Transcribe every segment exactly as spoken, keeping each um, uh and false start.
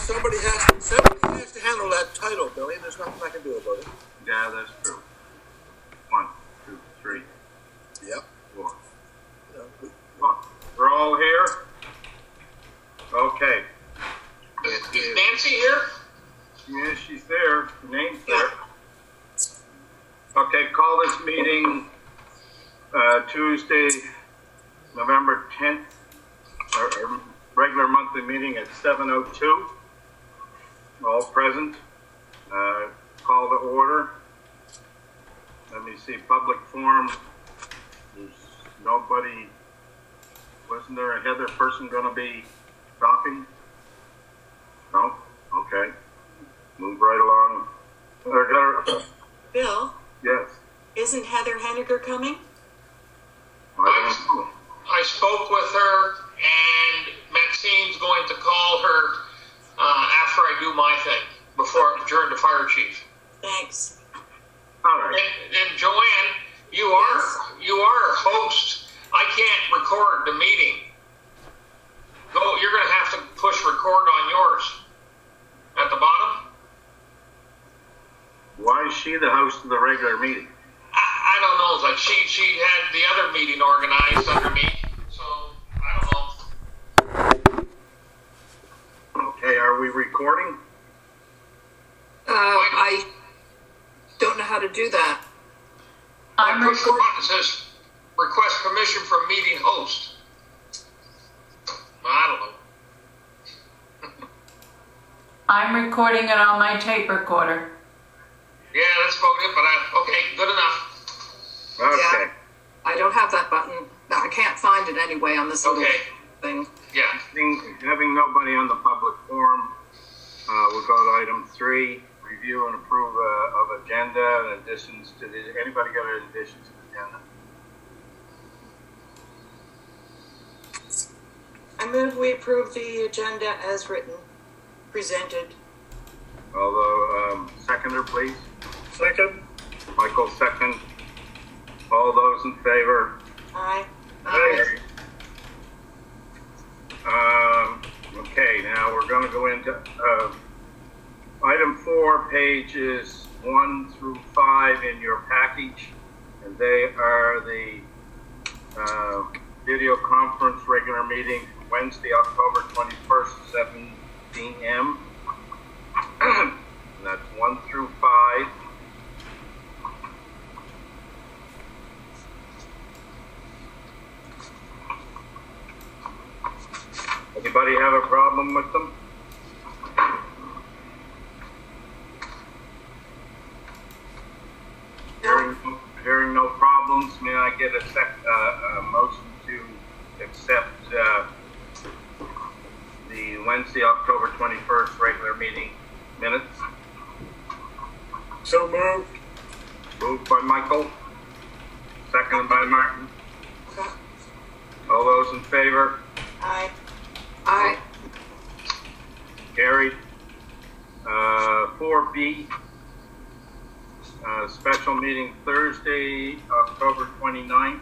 somebody has somebody has to handle that title, Billy. There's nothing I can do about it. Yeah, that's true. One, two, three. Yep. Four. You know, we, Well, we're all here? Okay. Is, is Nancy here? Yeah, she's there. The name's there. Okay, call this meeting uh, Tuesday, November tenth, our, our regular monthly meeting at seven oh two. All present. Uh, call to order. Let me see, public forum. There's nobody. Wasn't there a Heather person going to be talking? No? Okay. Move right along. Uh, Heather, Bill, yes. isn't Heather Henniger coming? I don't know. I spoke with her, and Maxine's going to call her uh, after I do my thing, before I adjourn to fire chief. Thanks. All right. And, and Joanne, you are Yes. you are a host. I can't record the meeting. Go. You're going to have to push record on yours at the bottom. Why is she the host of the regular meeting? I, I don't know. It's like she she had the other meeting organized under me, so I don't know. Okay, are we recording? Uh, I don't know how to do that. I I'm push the recording. button that says request permission from meeting host. I don't know. I'm recording it on my tape recorder. Yeah, let's vote it, but I, okay, good enough. Okay. I don't have that button. No, I can't find it anyway on this little Okay. thing. Yeah. Having, having nobody on the public forum, uh, we'll go to item three, review and approve uh, of agenda and additions to the, anybody got an addition to the agenda? I move we approve the agenda as written, presented. Although, um, seconder, please. second. Michael, second. All those in favor? Aye. Aye. Um, okay, now we're going to go into uh, item four, pages one through five in your package, and they are the uh, video conference regular meeting Wednesday, October twenty-first, seven p m And that's one through five. Anybody have a problem with them? Hearing, hearing no problems, may I get a sec, uh, a motion to accept, uh, the Wednesday, October twenty-first regular meeting minutes? So moved. Moved by Michael, seconded by Martin. Okay. All those in favor? Aye. I, Carried. Uh, four B, uh, special meeting Thursday, October twenty-ninth.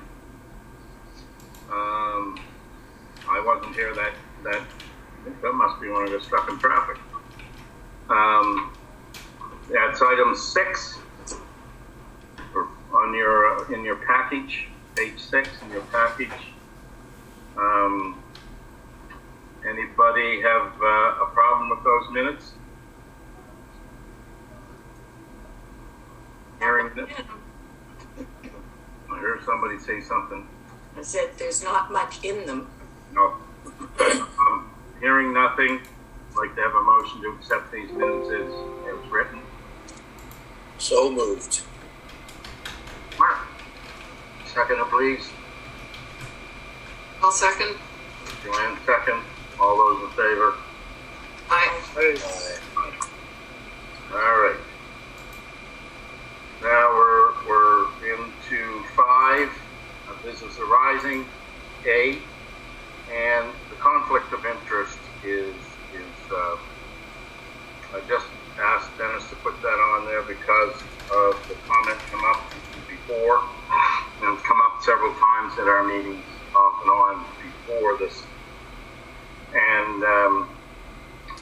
Um, I wasn't here that, that, that must be when I got stuck in traffic. Um, that's item six for, on your, uh, in your package, page six in your package. Um, Anybody have uh, a problem with those minutes? Hearing that, I heard somebody say something. I said there's not much in them. No. Um, hearing nothing, I'd like to have a motion to accept these minutes as, as written. So moved. Mark, second, please. I'll second. Joanne, second. All those in favor? I, Aye. All right. Now we're, we're into five, uh, business arising, A, and the conflict of interest is, is, uh, I just asked Dennis to put that on there because of the comment come up before, and it's come up several times at our meetings off and on before this. And um, I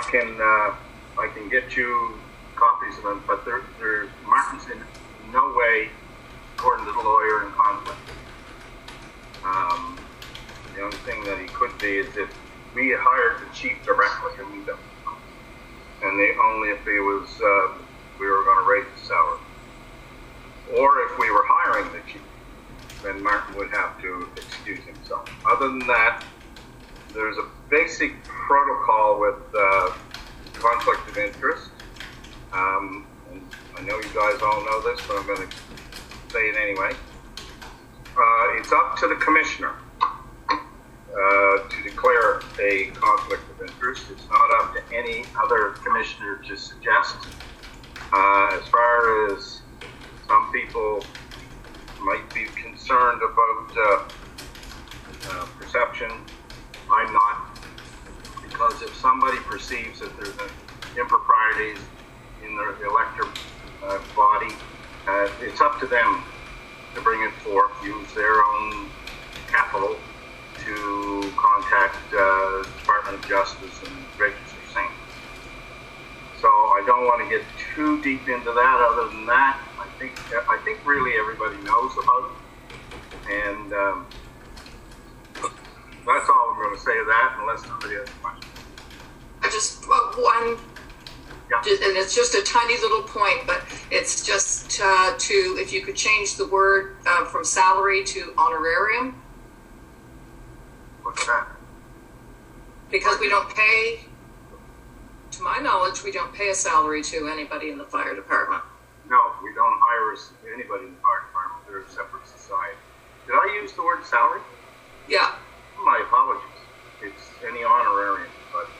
can, uh, I can get you copies of them, but there, there, Martin's in no way, according to the lawyer, in conflict. Um, the only thing that he could be is if we hired the chief directly, and we don't. And they only if he was, uh, we were going to raise the salary. Or if we were hiring the chief, then Martin would have to excuse himself. Other than that, there's a basic protocol with uh, conflict of interest. Um, and I know you guys all know this, but I'm going to say it anyway. Uh, it's up to the commissioner uh, to declare a conflict of interest. It's not up to any other commissioner to suggest. Uh, as far as some people might be concerned about uh, uh, perception, I'm not, because if somebody perceives that there's an improprieties in the elector uh, body, uh, it's up to them to bring it forth, use their own capital to contact uh, Department of Justice and register same. So I don't want to get too deep into that. Other than that, I think I think really everybody knows about it, and um, that's all I'm going to say to that, unless somebody has questions. Just uh, one, Yeah. just, and it's just a tiny little point, but it's just uh, to, if you could change the word uh, from salary to honorarium, What's that? because we don't pay, to my knowledge, we don't pay a salary to anybody in the fire department. No, we don't hire us- anybody in the fire department. They're a separate society. Did I use the word salary? Yeah, My apologies. It's any honorarium, but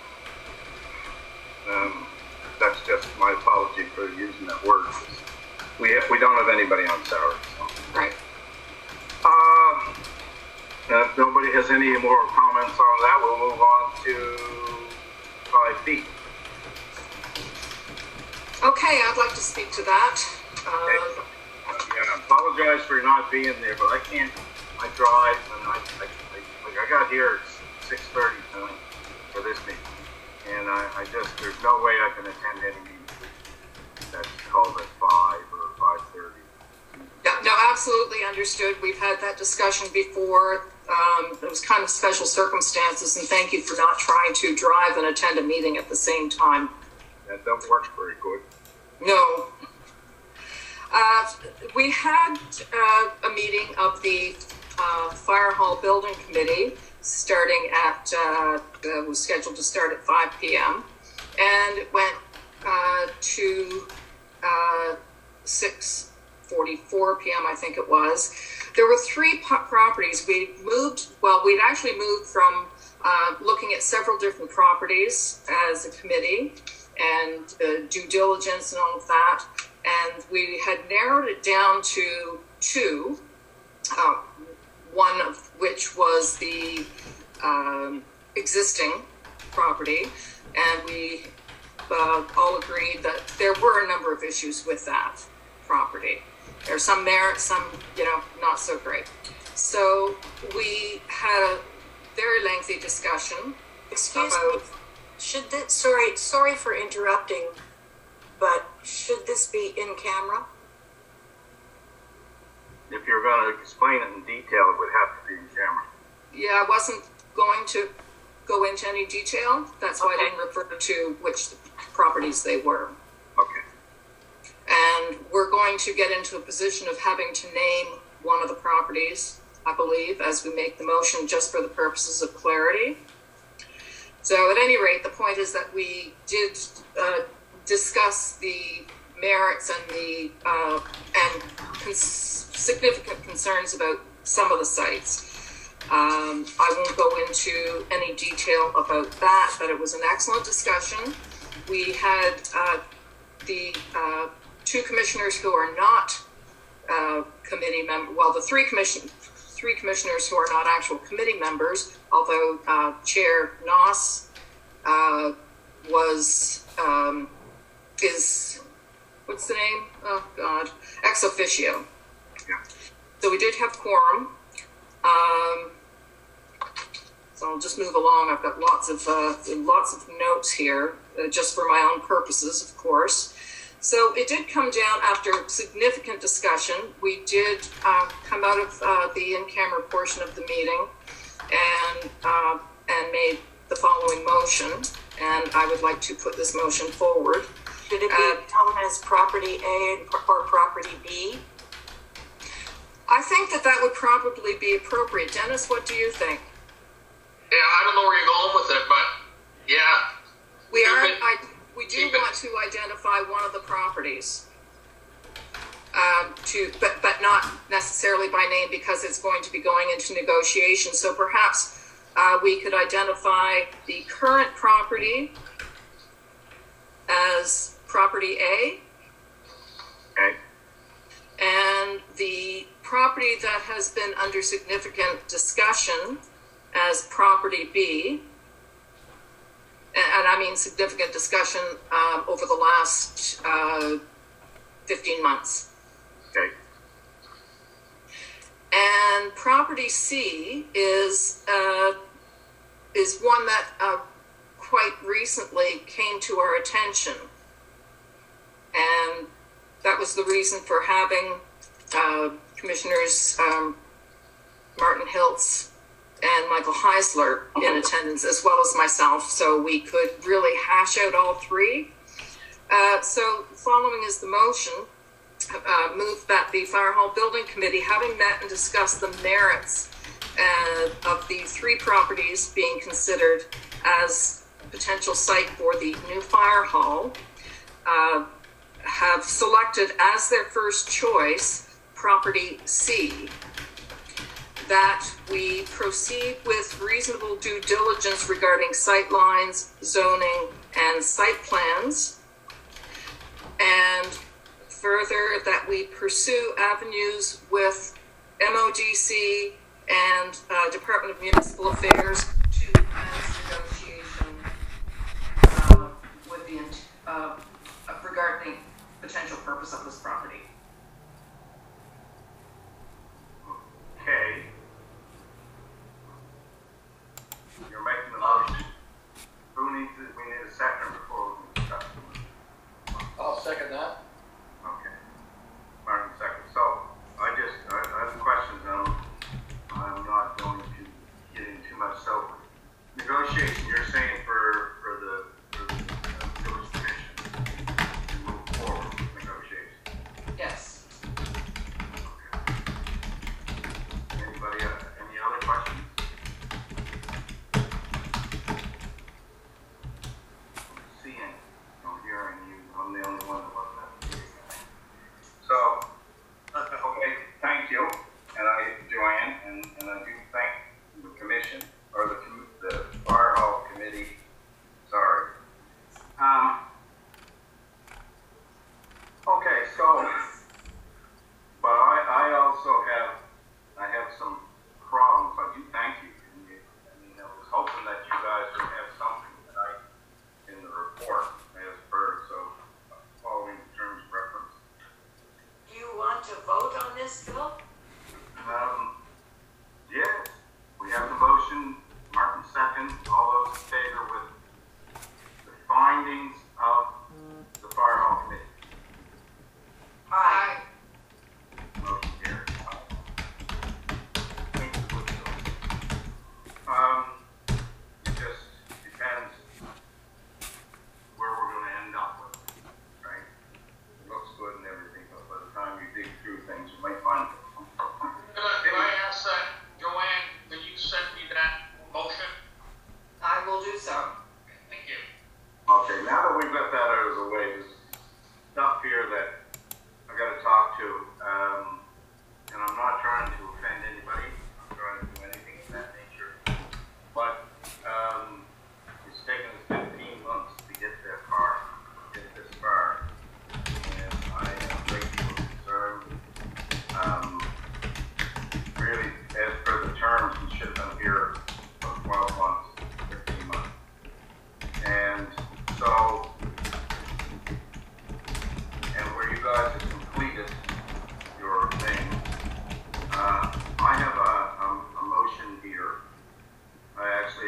uh, um, that's just my apology for using that word. We we don't have anybody on salary. So. right. Uh, and if nobody has any more comments on that, we'll move on to five B. Okay, I'd like to speak to that. Uh, Yeah, I apologize for not being there, but I can't. I drive, and I, I, I like I got here at six thirty tonight for this meeting, and I, I just there's no way I can attend any meeting that's called at five or five thirty. Yeah, no, absolutely understood. We've had that discussion before. Um, it was kind of special circumstances, and thank you for not trying to drive and attend a meeting at the same time. That don't work very good. No. Uh, we had uh, a meeting of the uh, Fire Hall Building Committee starting at, uh, uh, was scheduled to start at five p.m. and it went uh, to uh, six forty-four p.m. I think it was. There were three po- properties. We moved, well, we'd actually moved from uh, looking at several different properties as a committee and uh, due diligence and all of that. And we had narrowed it down to two, uh, one of which was the um, existing property. And we uh, all agreed that there were a number of issues with that property. There's some merit, some, you know, not so great. So we had a very lengthy discussion. Excuse about, me, should this, sorry, sorry for interrupting, but should this be in camera? If you're going to explain it in detail, it would have to be in camera. Yeah, I wasn't going to go into any detail. That's why I Okay. didn't refer to which properties they were. Okay. And we're going to get into a position of having to name one of the properties, I believe, as we make the motion, just for the purposes of clarity. So at any rate, the point is that we did uh, discuss the merits and the uh, and cons- significant concerns about some of the sites. Um, I won't go into any detail about that, but it was an excellent discussion. We had uh, the uh, two commissioners who are not uh, committee members, well, the three commission, three commissioners who are not actual committee members, although uh, Chair Noss uh, was, um, is, what's the name? Oh, God, ex officio. Yeah. So we did have quorum. Um, So I'll just move along. I've got lots of uh, lots of notes here, uh, just for my own purposes, of course. So it did come down after significant discussion. We did uh, come out of uh, the in-camera portion of the meeting and uh, and made the following motion. And I would like to put this motion forward. Should it be Uh, known as property A or property B? I think that that would probably be appropriate. Dennis, what do you think? Yeah, I don't know where you're going with it, but yeah. We are. Keep it- I, we do keep it- want to identify one of the properties, um, to, but but not necessarily by name because it's going to be going into negotiation. So perhaps uh, we could identify the current property as property A, Okay. and the property that has been under significant discussion as property B. And, and I mean significant discussion um, over the last uh, fifteen months. Okay. And property C is uh, is one that uh, quite recently came to our attention, and that was the reason for having uh, Commissioners um, Martin Hiltz and Michael Heisler in attendance, as well as myself, so we could really hash out all three. Uh, so following is the motion, uh, move that the Fire Hall Building Committee, having met and discussed the merits uh, of the three properties being considered as potential site for the new fire hall, uh, have selected as their first choice property C. That we proceed with reasonable due diligence regarding sight lines, zoning, and site plans. And further, that we pursue avenues with M O D C and uh, Department of Municipal Affairs to commence negotiation uh, with the uh, regarding potential purpose of this property. Okay. You're making the motion. Who needs it? We need a second before we discuss it. I'll second that. Okay. Martin, second. So, I just, I, I have questions now. I'm not going to get into too much. So, negotiation, you're saying for, for the, for the uh, village commission to move forward with negotiation. Yes. Anybody, uh, any other questions? Seeing, I'm hearing you, I'm the only one that wasn't at the meeting. So, okay, thank you, and I, Joanne, and, and I do thank the commission, or the, com- the fire hall committee, sorry. Um, okay, so, but I, I also have, I have some problems. I do thank you. And you I mean, I was hoping that you guys would have something tonight in the report as per, so following the terms of reference. Do you want to vote on this, Phil? Um, yes, we have the motion, Martin second, all those in favor with the findings of the fire hall committee. Aye. Motion carries. Um, it just depends where we're gonna end up with it, right? It looks good and everything, but by the time you dig through things, you might find. Could I, could I ask that, Joanne, can you send me that motion? I will do so. Thank you. Okay, now that we've got that out of the way, there's stuff here that I gotta talk to, um, and I'm not trying to offend anybody, I'm trying to do anything of that nature. But, um, it's taken us fifteen months to get that far, get this far. And I am a great deal concerned. Um, really, as per the terms, we should have been here for twelve months, fifteen months. And so, and where you guys have completed your thing, uh, I have a, a, a motion here. I actually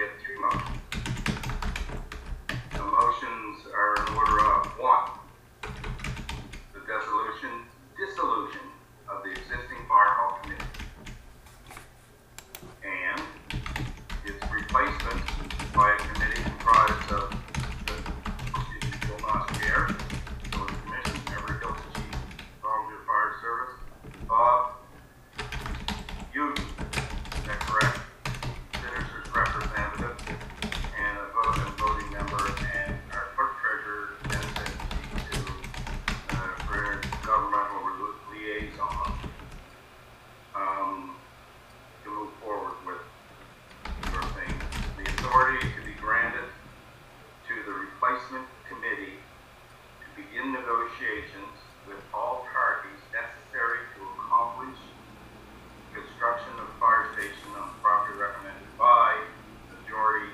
negotiations with all parties necessary to accomplish construction of fire station on the property recommended by majority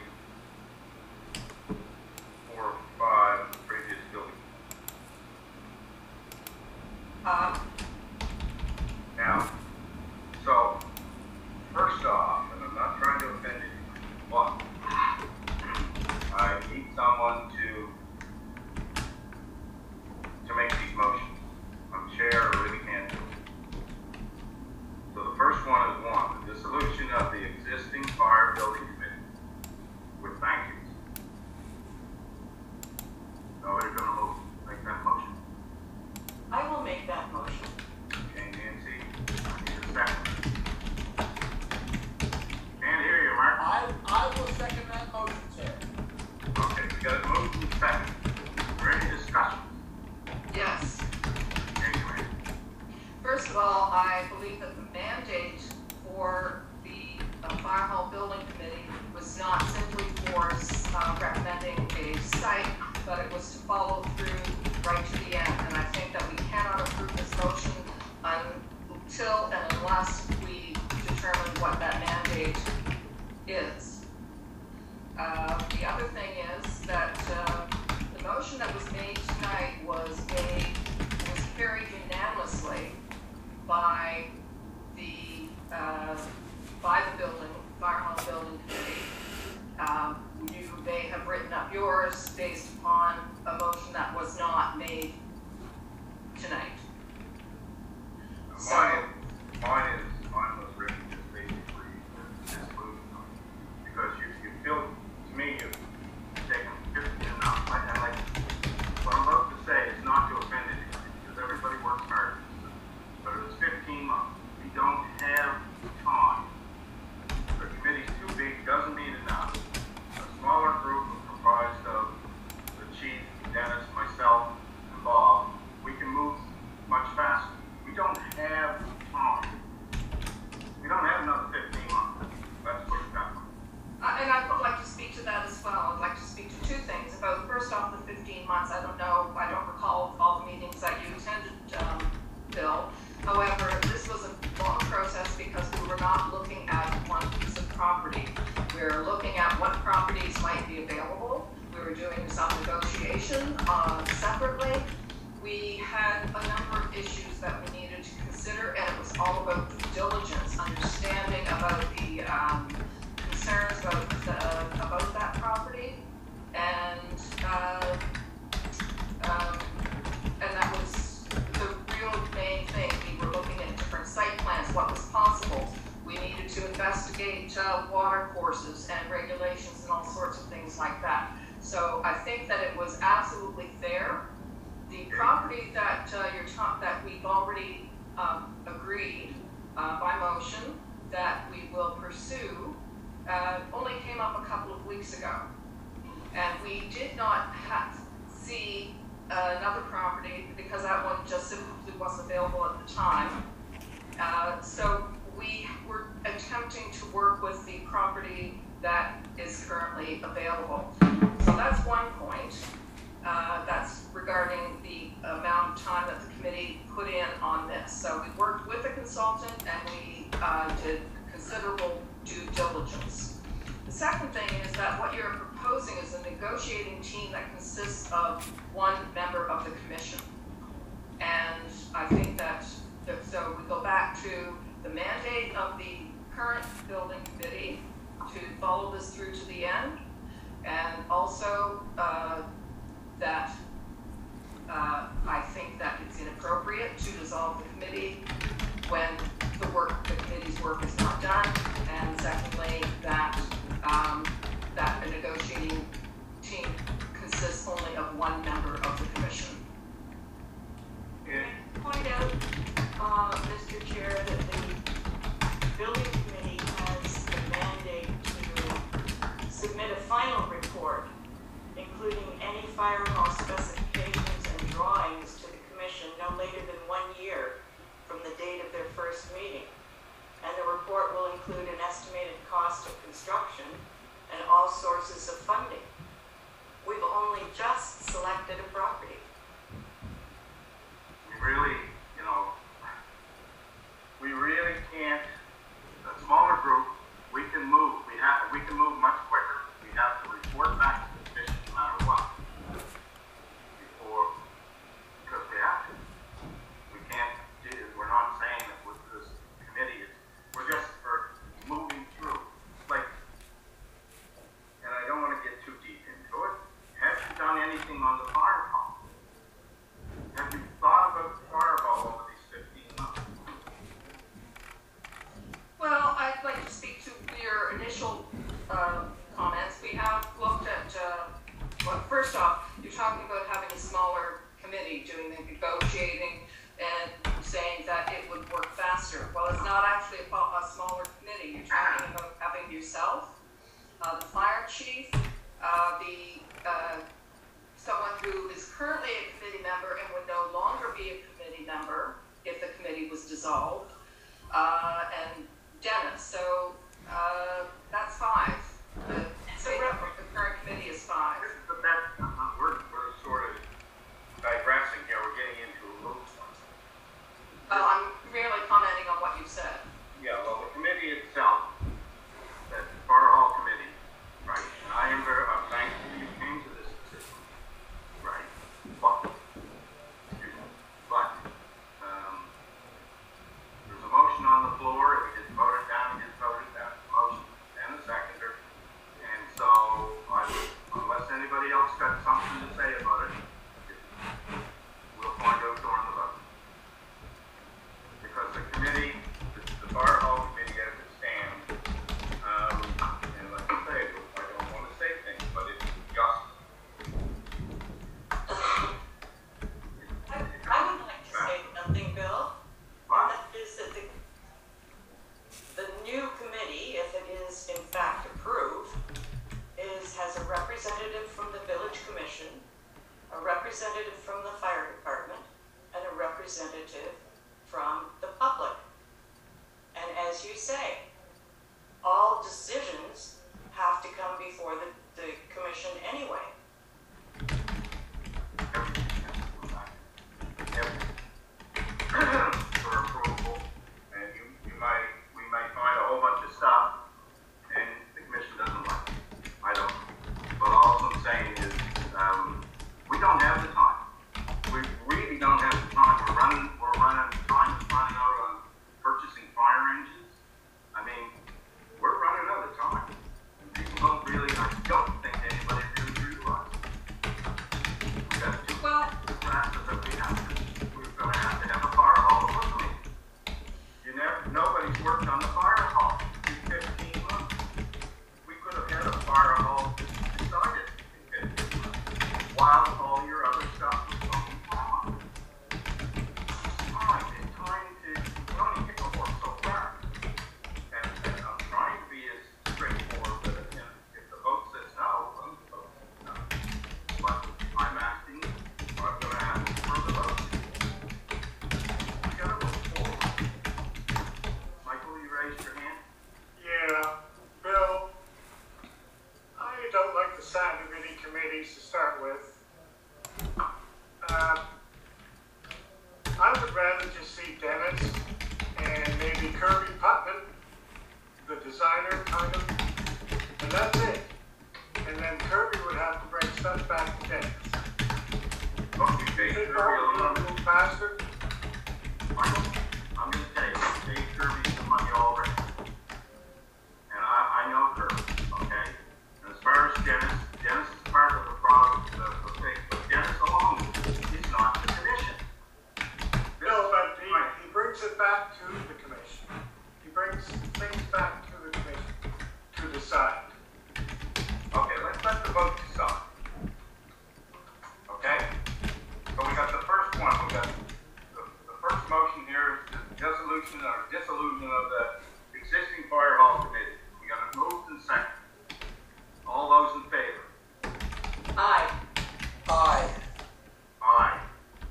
four or five of the previous building. Uh, Now, so, first off, and I'm not trying to offend anyone, but I need someone to to make these motions. I'm chair, I really can't do it. So the first one is one, the dissolution of the existing fire building committee with thank yous. Nobody gonna move, make that motion? I will make that motion. Okay, Nancy, I need a second. Can't hear you, Mark. I, I will second that motion, Chair. Okay, we got it moved and second. Is there any discussion? yes. Anyway, First of all, I believe that the mandate for the uh, Fire Hall Building Committee was not simply for uh, recommending a site, but it was to follow through right to the end. And I think that we cannot approve this motion until and unless we determine what that mandate is. Uh, the other thing is that uh, the motion that was made tonight was made, was carried unanimously by the, uh, by the building, Fire Hall Building Committee. Um, you may have written up yours based upon a motion that was not made tonight. So, mine, mine is, mine was written just basically this moving on. Because you, you feel, to me, you've taken fifteen enough. I, I like, what I'm about to say is not to offend anybody, because everybody works hard. But it was fifteen months. We don't have time. The committee's too big, doesn't mean enough. A smaller group comprised of the chief, Dennis, myself, and Bob, we can move much faster. We don't have time. We don't have another fifteen months. Let's put it that way. Uh, and I would like to speak to that as well. I'd like to speak to two things. About, first off, the fifteen months. I don't know, I don't recall all the meetings that you attended, um, Bill. However, this was a long process because we were not looking at one piece of property. We were looking at what properties might be available. We were doing some negotiation uh, separately. We had a number of issues that we needed to consider, and it was all about due diligence, understanding about the um, concerns about the, about that property, and uh, um, and that was the real main thing. We were looking at different site plans, what was possible. We needed to investigate uh, water courses and regulations and all sorts of things like that. So I think that it was absolutely fair. The property that uh, you're ta- that we've already um, agreed uh, by motion that we will pursue uh, only came up a couple of weeks ago, and we did not have see uh, another property because that one just simply wasn't available at the time. Uh, so we were attempting to work with the property that is currently available. So that's one point. Uh, that's regarding the amount of time that the committee put in on this. So we worked with a consultant and we uh, did considerable due diligence. The second thing is that what you're proposing is a negotiating team that consists of one member of the commission. And I think that, that so we go back to the mandate of the current building committee to follow this through to the end, and also uh, that uh, I think that it's inappropriate to dissolve the committee when the work, the committee's work is not done, and secondly, that um, that a negotiating team consists only of one member of the commission. Yeah. Point out, uh, Mister Chair, that the building committee has the mandate to submit a final report, including any fire hall specifications and drawings to the commission no later than one year from the date of their first meeting. And the report will include an estimated cost of construction and all sources of funding. We've only just selected a property. dissolved. Uh, and Dennis, so, uh, that's five. The, So, the current committee is five. But that, uh, we're, we're sort of digressing here, we're getting into a little one. Well, I'm merely commenting on what you said. Yeah, well, the committee itself, that Fire Hall Committee, right, and I am very, I'm thankful you came to this decision, right, but, excuse me, but, um, there's a motion on the floor, if it gets voted down, it gets voted down, motion, and a seconder, and so, I would, unless anybody else got something to say about it, we'll find out during the vote. Because the committee, the, the Fire Hall Committee as it stands, um, and like I say, I don't want to say things, but it's just. I, I would like to say something, Bill. And that is that the, the new committee, if it is in fact approved, is, has a representative from the village commission, a representative from the fire department, and a representative from the public. And as you say, all decisions have to come before the, the commission anyway. For approval, and you, you might, we might find a whole bunch of stuff, and the commission doesn't like it. I don't. But all I'm saying is, um, we don't have the time. We really don't have the time. We're running, we're running, time is running out on purchasing fire engines. I mean, we're running out of time. And people don't really, I don't think anybody really realizes. We got two Well, disasters that we have to, we're gonna have to have a fire hall to look at. You never, nobody's worked on the fire hall in fifteen months. We could have had a fire hall decided in fifteen months, while all your other stuff was going on. Time, it's time to, you only get to work so fast. And, and I'm trying to be as straightforward with it, and if the vote says no, well, the vote says no. But I'm asking, I'm gonna ask for the vote. We gotta vote forward. Michael, you raised your hand? Yeah, Bill, I don't like the sound of any committees to start with. Um, I would rather just see Dennis and maybe Kirby Putnam, the designer, kind of, and that's it. And then Kirby would have to bring stuff back to Dennis. Okay, Dave Think Kirby, that a would little be a little faster. Michael, I'm gonna tell you, Dave Kirby's the money already. And I, I know Kirby, okay? And as far as Dennis, Dennis is part of the product, the, the thing, but Dennis alone is not the commission. This No, is- but he, right. he brings it back to the commission. He brings things back to the commission to decide. Okay, let's let the vote decide. Okay? So we got the first one, we got, the, the first motion here is the dissolution or dissolution of the existing fire hall committee. We got it moved and second. All those in favor? Aye. Aye. Aye.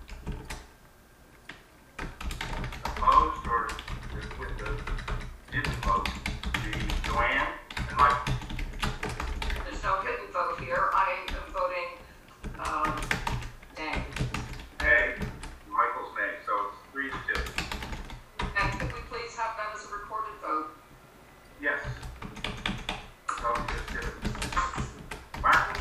Opposed or with the, didn't vote? The Joanne and Michael. there's no hidden vote here. I am voting, um, nay. Nay. Michael's nay, so it's three to two. And could we please have that as a recorded vote? Yes. So just give it. Martin?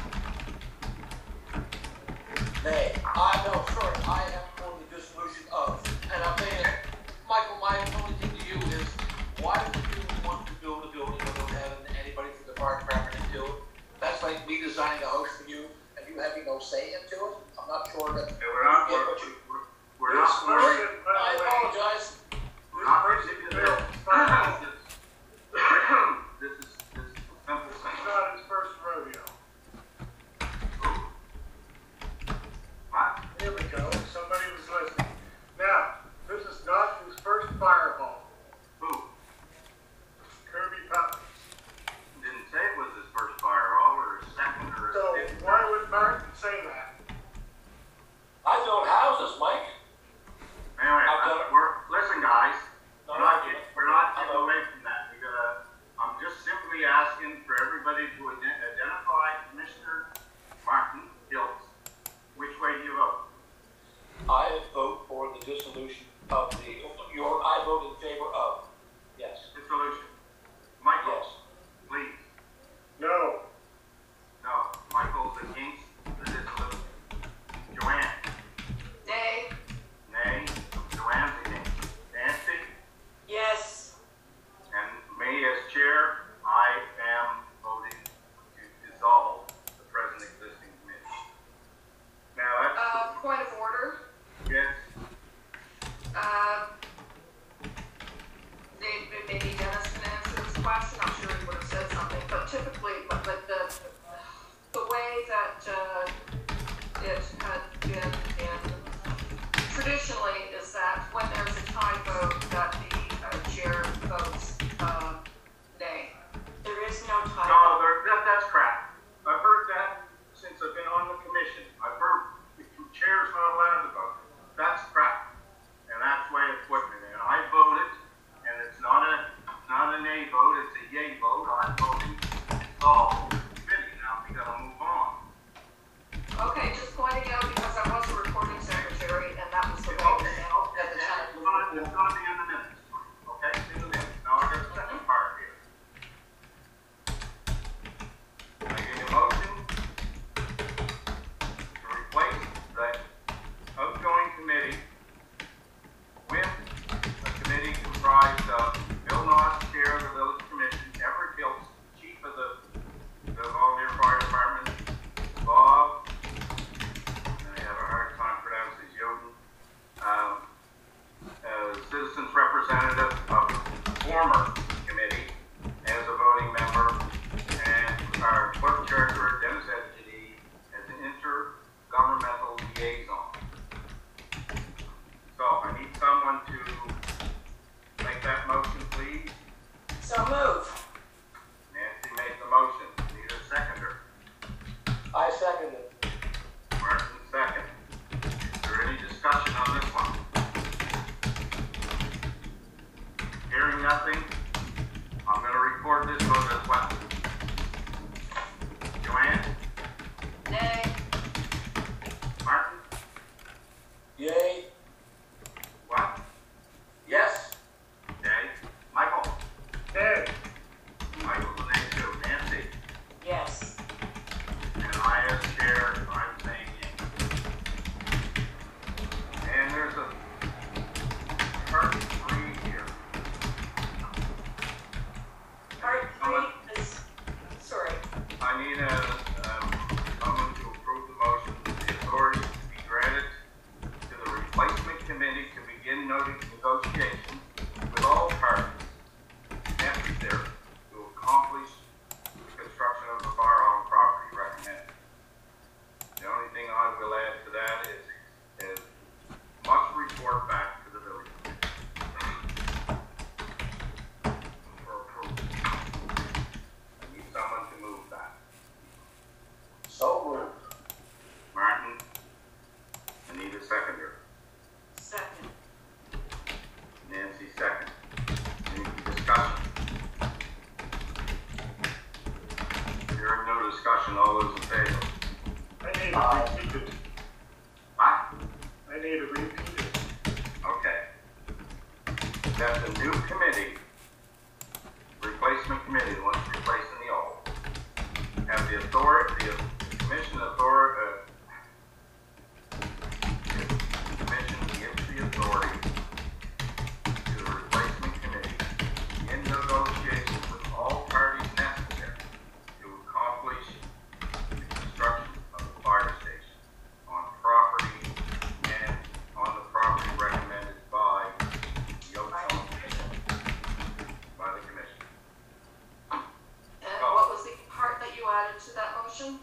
Nay. I, no, sorry, I am for the dissolution of. And I'm saying, Michael, my only thing to you is, why would you want to build a building without having anybody from the fire department into it? That's like me designing a house for you and you having no say into it. I'm not sure that. Yeah, we're not, Yeah, we're, but you- we're, we're not, This we're, person, by I the way, apologize. we're not raising the bill. This is, this is a simple it's thing. not his first rodeo. What? Here we go, somebody was listening. Now, this is not his first fire hall. Who? Kirby Putnam. Didn't say it was his first fire hall or his second or his So fifth. why would Martin say that? I build houses, Mike. Anyway, I've done it. we're, listen guys, I second it. Martin, second. Is there any discussion on this one? Hearing nothing, I'm gonna record this vote as well. Joanne? Nay. Martin? Yay. What? Yes. Jay? Michael? Nay. Michael's a name too. Nancy? Yes. And I as chair, I'm saying yea. And there's a part three here. Part three is, sorry, I need a, um, someone to approve the motion that the authority to be granted to the replacement committee to begin noti- negotiations with all parties necessary to accomplish the construction of the fire hall property recommended. The only thing I will add to that is, is must report back to the village committee for approval. I need someone to move that. So moved. Martin, I need a seconder. second. Nancy, second. Any discussion? Hearing no discussion, all those in favor? I need Aye. to repeat it. What? I need to repeat it. Okay. That the new committee, replacement committee, the one's replacing the old, have the authority, the commission authority, uh, the commission gives the authority to the replacement committee in negotiations with all parties necessary to accomplish the construction of the fire station on property and on the property recommended by the Oakland Commission, by the commission. And what was the part that you added to that motion?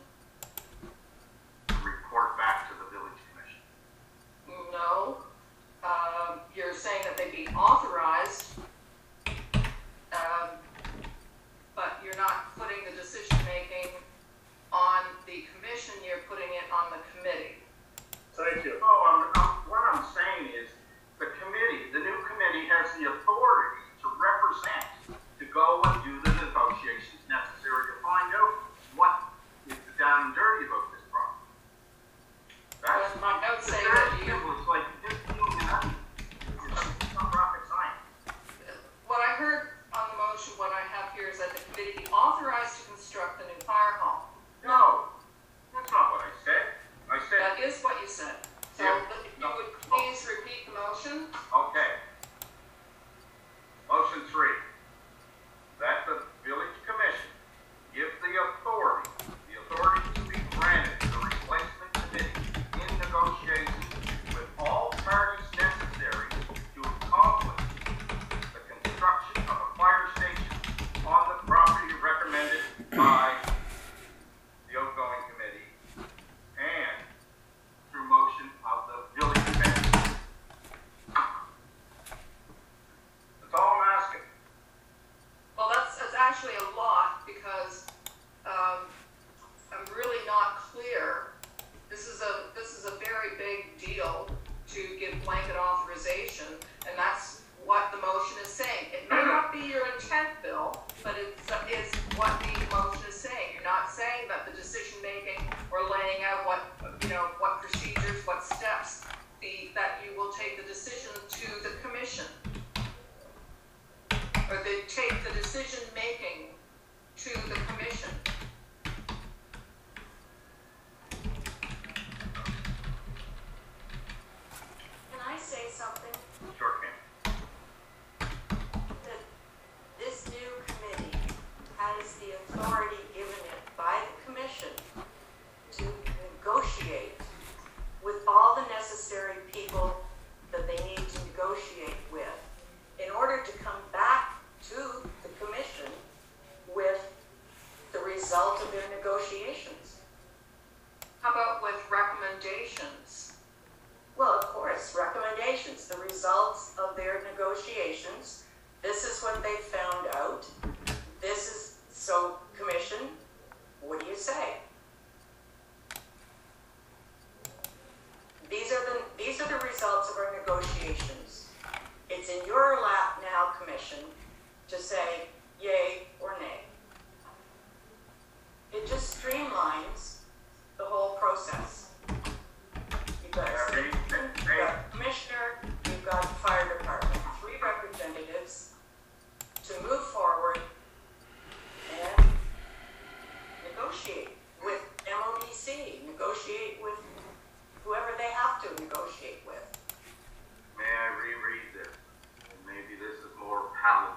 Report back to the village commission. No. Um, you're saying that they be authorized, um, but you're not putting the decision-making on the commission, you're putting it on the committee. Thank you. Oh, I'm, I'm, what I'm saying is, the committee, the new committee has the authority to represent, to go and do the negotiations necessary to find out what is the down and dirty about this problem. That's Well, my notes say very that you- simple. It's like, just doing nothing. It's not rocket science. What I heard on the motion, what I have here is that the committee be authorized to construct the new fire hall. No, that's not what I said. I said, That is what you said. So Yeah. if you would please repeat the motion. okay. Motion three, that the village commission give the authority, the authority to be granted to the replacement committee in negotiations with all parties necessary to accomplish the construction of a fire station on the property recommended by the outgoing committee and through motion of the village committee. That's all I'm asking. Well, that's, that's actually a lot because, um, I'm really not clear. This is a, this is a very big deal to give blanket authorization, and that's what the motion is saying. It may not be your intent, Bill, but it's, uh, is what the motion is saying. You're not saying that the decision-making or laying out what, you know, what procedures, what steps, the, that you will take the decision to the commission. Or they take the decision-making to the commission. Can I say something? Sure can. That this new committee has the authority given it by the commission to negotiate with all the necessary people that they need to negotiate with in order to come back to the commission with the result of their negotiations. How about with recommendations? Well, of course, recommendations, the results of their negotiations. This is what they found out. This is, so commission, what do you say? to say yay or nay. It just streamlines the whole process. You've got, you've got commissioner, you've got the fire department, three representatives to move forward and negotiate with M O D C, negotiate with whoever they have to negotiate with. May I reread this? And maybe this is more palatable.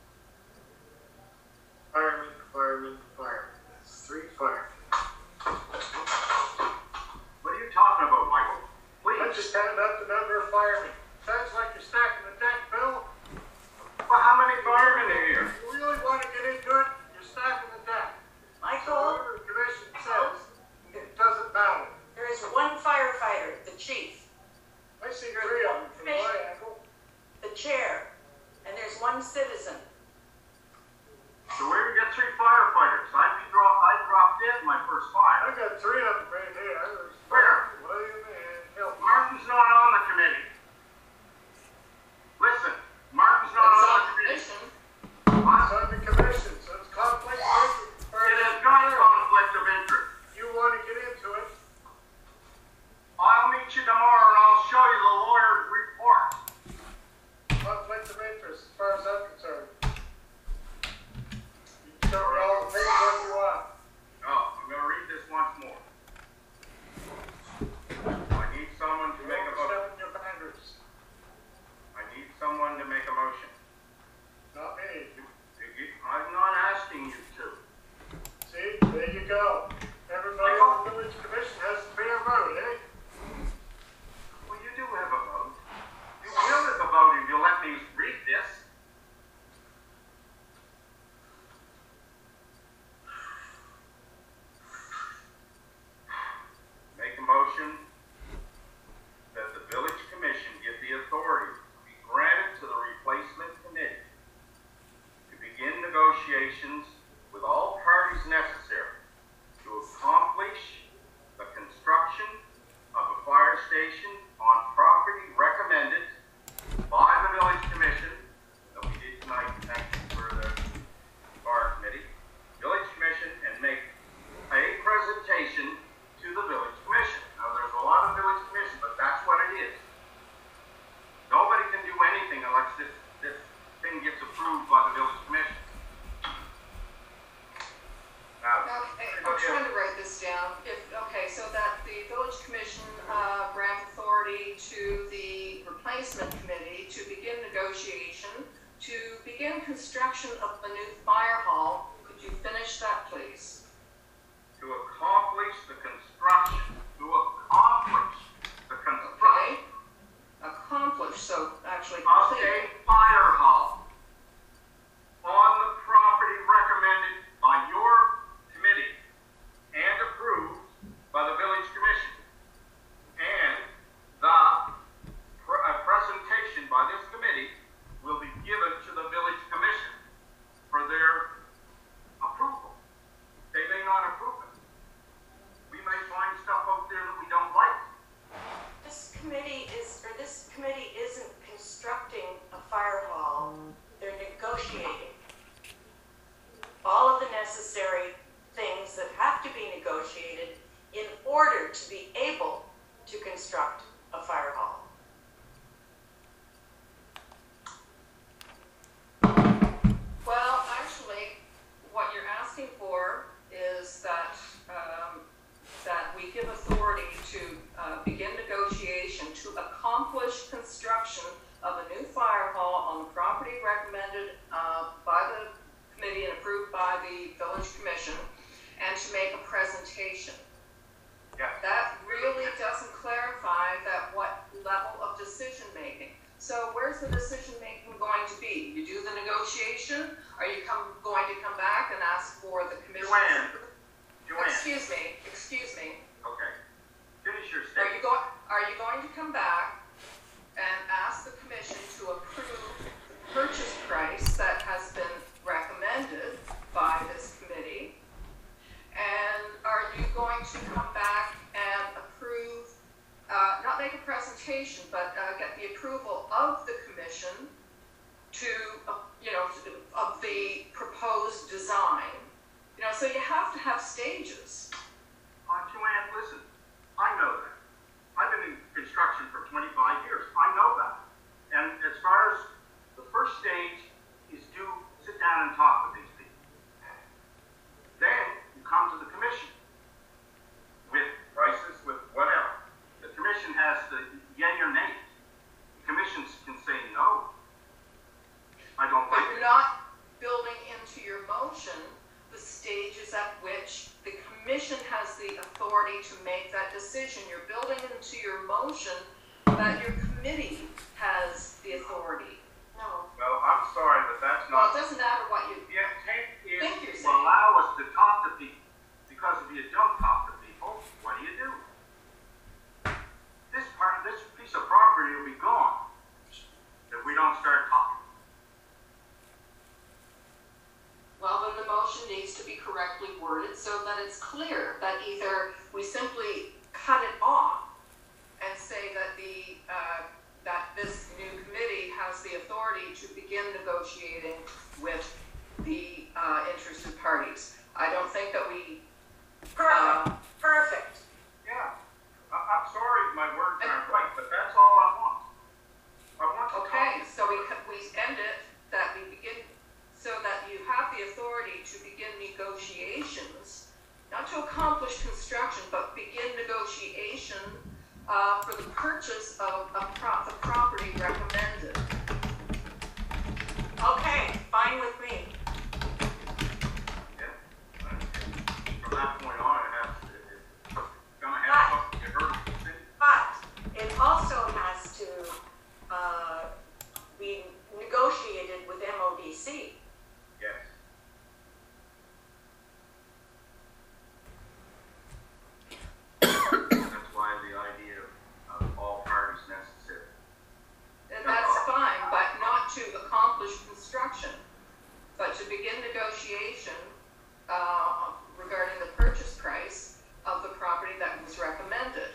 Fireman, fireman, fireman. That's three firemen. What are you talking about, Michael? Please. I just added up the number of firemen. Sounds like you're stacking the deck, Bill. Well, how many firemen are here? If you really want to get into it, you're stacking the deck. Michael, Whatever the commission says, it doesn't matter. there is one firefighter, the chief, I see three of them from my angle. the chair, and there's one citizen. So where do you get three firefighters? I dropped, I dropped in my first I fire. got three of them right here. There's Where? William and Hilton. Martin's not on the committee. Listen, Martin's not It's on on the committee. commission. What? It's on the commission, so it's conflict of interest. as far It as has I'm got concerned. conflict of interest. You want to get into it, I'll meet you tomorrow and I'll show you the lawyer's report. conflict of interest, as far as I'm concerned. You can cover all the paperwork you want. Oh, I'm gonna read this once more. I need someone to You make a motion. overstepping your boundaries. I need someone to make a motion. Not me. You- you- I'm not asking you to. See, there you go. Everybody on the village commission has to pay a vote, eh? Well, you do have a vote. You will have a vote if you let me read this. Make a motion that the village commission give the authority to be granted to the replacement committee to begin negotiations with all parties necessary to accomplish the construction of a fire station on property recommended by the village commission that we did tonight, thank you for the fire committee, village commission, and make a presentation to the village commission. Now, there's a lot of village commission, but that's what it is. Nobody can do anything unless this, this thing gets approved by the village commission. Now, Okay, I'm trying to write this down. If, okay, so that the village commission, uh, grant authority to the replacement committee to begin negotiation, to begin construction of a new fire hall. Could you finish that, please? to accomplish the construction, to accomplish the Okay. construction Accomplish, so actually of complete. a fire hall on the property recommended by your committee and approved by the village commission. And the pr- uh, presentation by this committee will be given to the village commission for their approval. They may not approve it. We may find stuff out there that we don't like. This committee is, or this committee isn't constructing a fire hall, they're negotiating all of the necessary things that have to be negotiated in order to be able to construct a fire hall. Well, actually, what you're asking for is that, um, that we give authority to, uh, begin negotiation to accomplish construction of a new fire hall on the property recommended, uh, by the committee and approved by the village commission, and to make a presentation. Yeah. That really doesn't clarify that what level of decision making. So where's the decision making going to be? You do the negotiation? Are you come, going to come back and ask for the commission? Joanne. Joanne. Excuse me, excuse me. Okay. Finish your Are you statement. going, are you going to come back and ask the commission to approve the purchase price that has been recommended by this committee? And are you going to come back and approve, uh, not make a presentation, but uh, get the approval of the commission to, uh, you know, to- of stages. Uh, Joanne, listen, I know that. I've been in construction for twenty-five years. I know that. And as far as the first stage is to sit down and talk with these people. Then you come to the commission with prices, with whatever. The commission has the yay or nay. The commission can say no. I don't But like you're it. not building into your motion the stages at which the commission has the authority to make that decision. You're building into your motion that your committee has the authority. No. Well, I'm sorry, but that's Well, not. it doesn't matter what you, The intent is Think you're to saying. allow us to talk to people, because if you don't talk to people, what do you do? This part, this piece of property will be gone if we don't start talking. well, then the motion needs to be correctly worded so that it's clear that either we simply cut it off and say that the, uh, that this new committee has the authority to begin negotiating with the, uh, interested parties. I don't think that we, Perfect, uh, perfect. Yeah, I, I'm sorry if my words aren't right, but that's all I want. I want to okay, talk. so we, we end it, that we begin, so that you have the authority to begin negotiations, not to accomplish construction, but begin negotiation, uh, for the purchase of, of pro- the property recommended. Okay, fine with me. Yeah. From that point on, it has to, it's gonna have something to hurt the city. But it also has to, uh, be negotiated with M O D C. Yes. That's why the idea of all parties necessary. And that's fine, but not to accomplish construction, but to begin negotiation, uh, regarding the purchase price of the property that was recommended.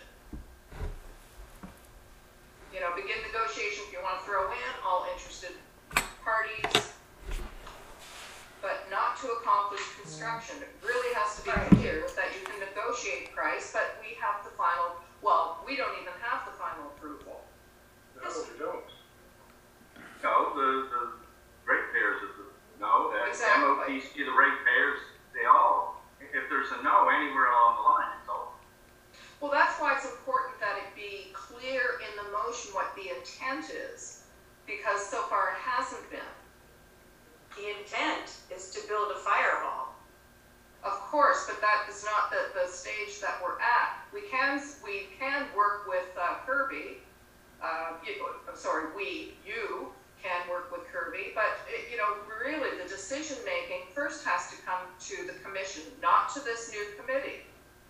You know, begin negotiation, if you want to throw in all interested parties, but not to accomplish construction. It really has to be clear that you can negotiate price, but we have the final, well, we don't even have the final approval. No, we don't. No, the, the ratepayers of the, no, that Exactly. M O D C, the ratepayers, they all, if there's a no anywhere along the line, it's over. Well, that's why it's important that it be clear in the motion what the intent is, because so far it hasn't been. The intent is to build a fire hall. Of course, but that is not the, the stage that we're at. We can, we can work with uh, Kirby, uh, you, I'm sorry, we, you can work with Kirby, but, it, you know, really the decision-making first has to come to the commission, not to this new committee.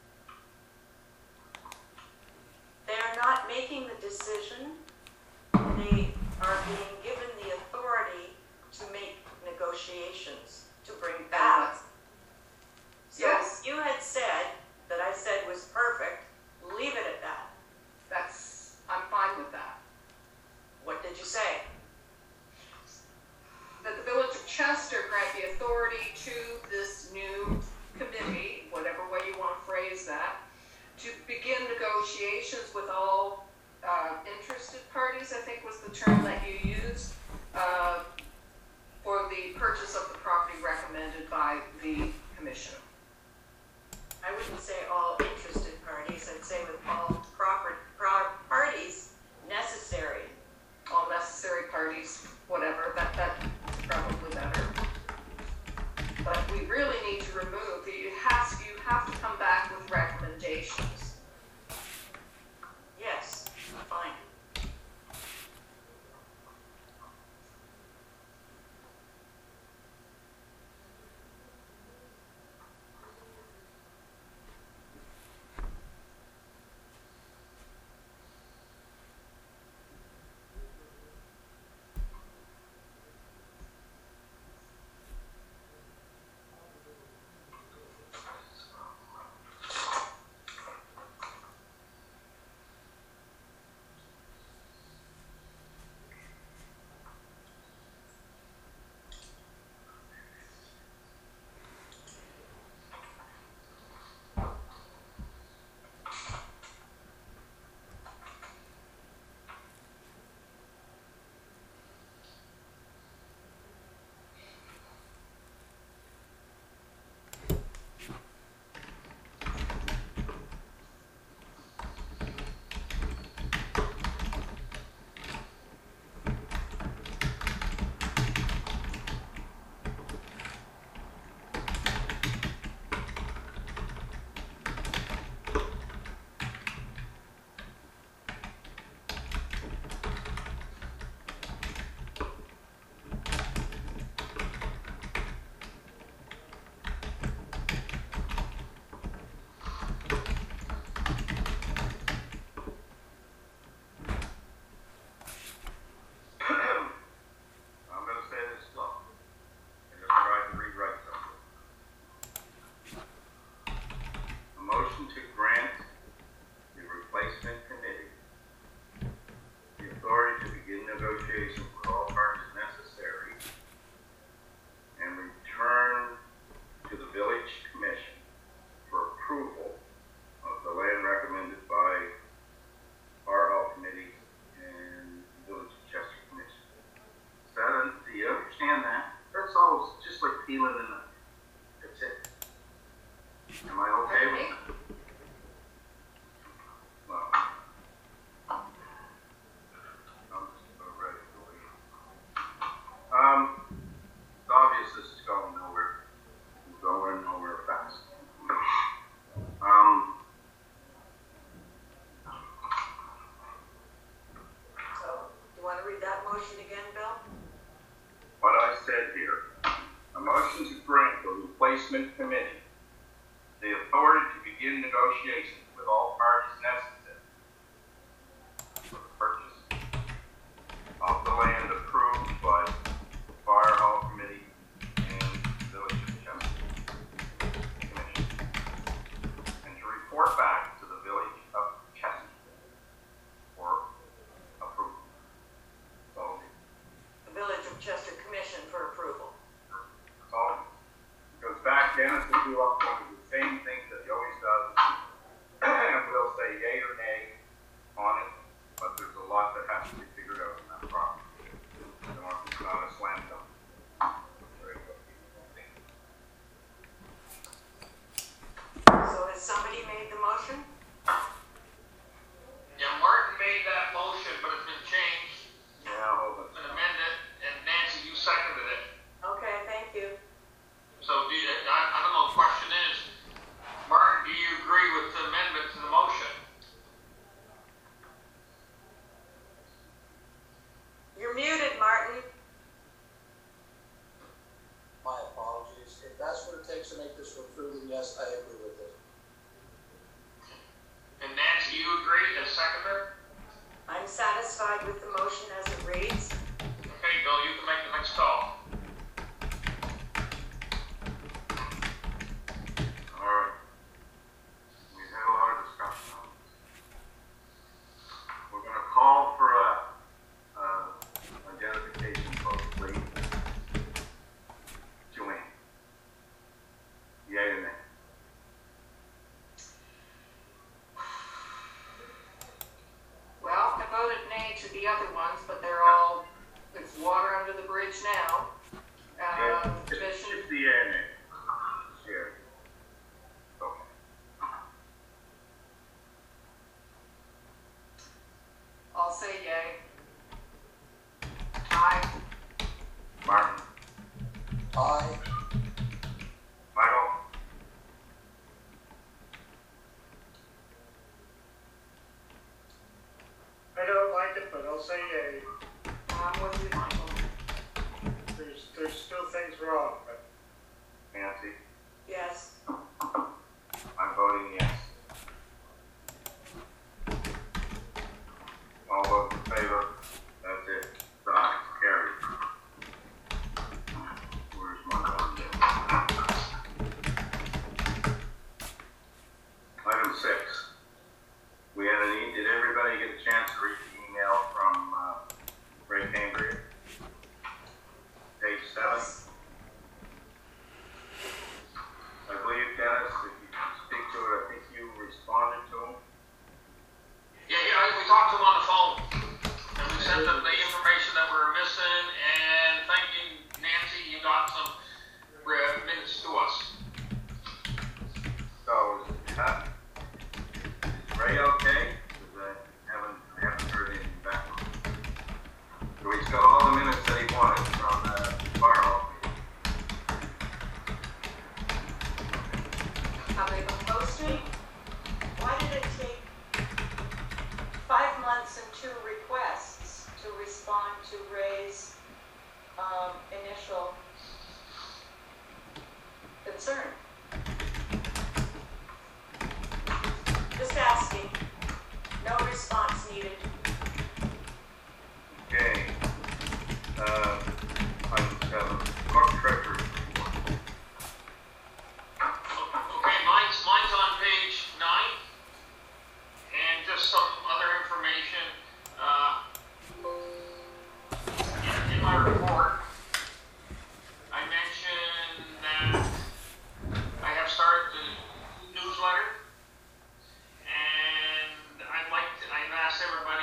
They're not making the decision. They are being given the authority to make negotiations, to bring back. So Yes. you had said, that I said was perfect, leave it at that. That's, I'm fine with that. What did you say? That the Village of Chester grant the authority to this new committee, whatever way you want to phrase that, to begin negotiations with all uh, interested parties, I think was the term that you used, uh, for the purchase of the property recommended by the commission. I wouldn't say all interested parties, I'd say with all proper, pro- parties necessary. All necessary parties, whatever, that, that's probably better. But we really need to remove, you have, you have to come back with recommendations. Yes, fine. feeling tonight. That's it. Am I okay with that? Well, I'm just about ready to leave. Um, it's obvious this is going nowhere. It's going nowhere fast. Um, So, you want to read that motion again, Bill? what I said here, a motion to grant the replacement committee the authority to begin negotiations with all parties necessary for the purchase of the land approved by the Fire Hall Committee and Village of Chesterton Commission, and to report back to the Village of Chesterton for approval. So, The Village of Chester Commission for approval. that's all. Goes back, Dennis will do up one of the same things that he always does, and we'll say yay or nay on it, but there's a lot that has to be figured out in that problem. It's not a slam dunk. Very good. So has somebody made the motion? Yeah, Martin made that motion, but it's been changed Yeah, hold on. and amended, and Nancy, you seconded it. Okay, thank you. So do you, I, I don't know, the question is, Martin, do you agree with the amendment to the motion? You're muted, Martin. My apologies. If that's what it takes to make this work through, then yes, I agree with it. And Nancy, you agree as seconder? I'm satisfied with the motion as it reads. Okay, Bill, you can make the next call. All right. We've had a lot of discussion on this. We're gonna call for a, uh, identification vote, please. Joanne. Yay or nay? Well, I voted nay to the other ones, but they're all, it's water under the bridge now. Yeah, Um, just, commission, just the yay or nay. Sure. Okay. I'll say yay. Aye. Martin. Aye. Michael. I don't like it, but I'll say yay. I'm with you, Michael. There's, there's still things wrong, but Nancy. Yes. I'm voting yes. All those in favor? That's it. Done. Carried. Where's my gun? Item six. We had a need, did everybody get a chance to read the email from, uh, Ray Cambria? Page seven. I believe, Dennis, if you can speak to it, I think you responded to him. Yeah, yeah, we talked to him on the phone, and we sent them the information that we were missing, and thank you, Nancy, you got some uh, minutes to us. So, is that, is Ray okay? Because I haven't, I haven't heard anything back from him. So he's got all the minutes that he wanted from the fire hall meeting. Have they been posted? Why did it take five months and two requests to respond to Ray's, um, initial concern? Just asking. No response needed. Okay. Uh, item seven, clerk treasurer report. Okay, mine's, mine's on page nine, and just some other information, uh, in, in my report, I mentioned that I have started the newsletter, and I'd like to, I've asked everybody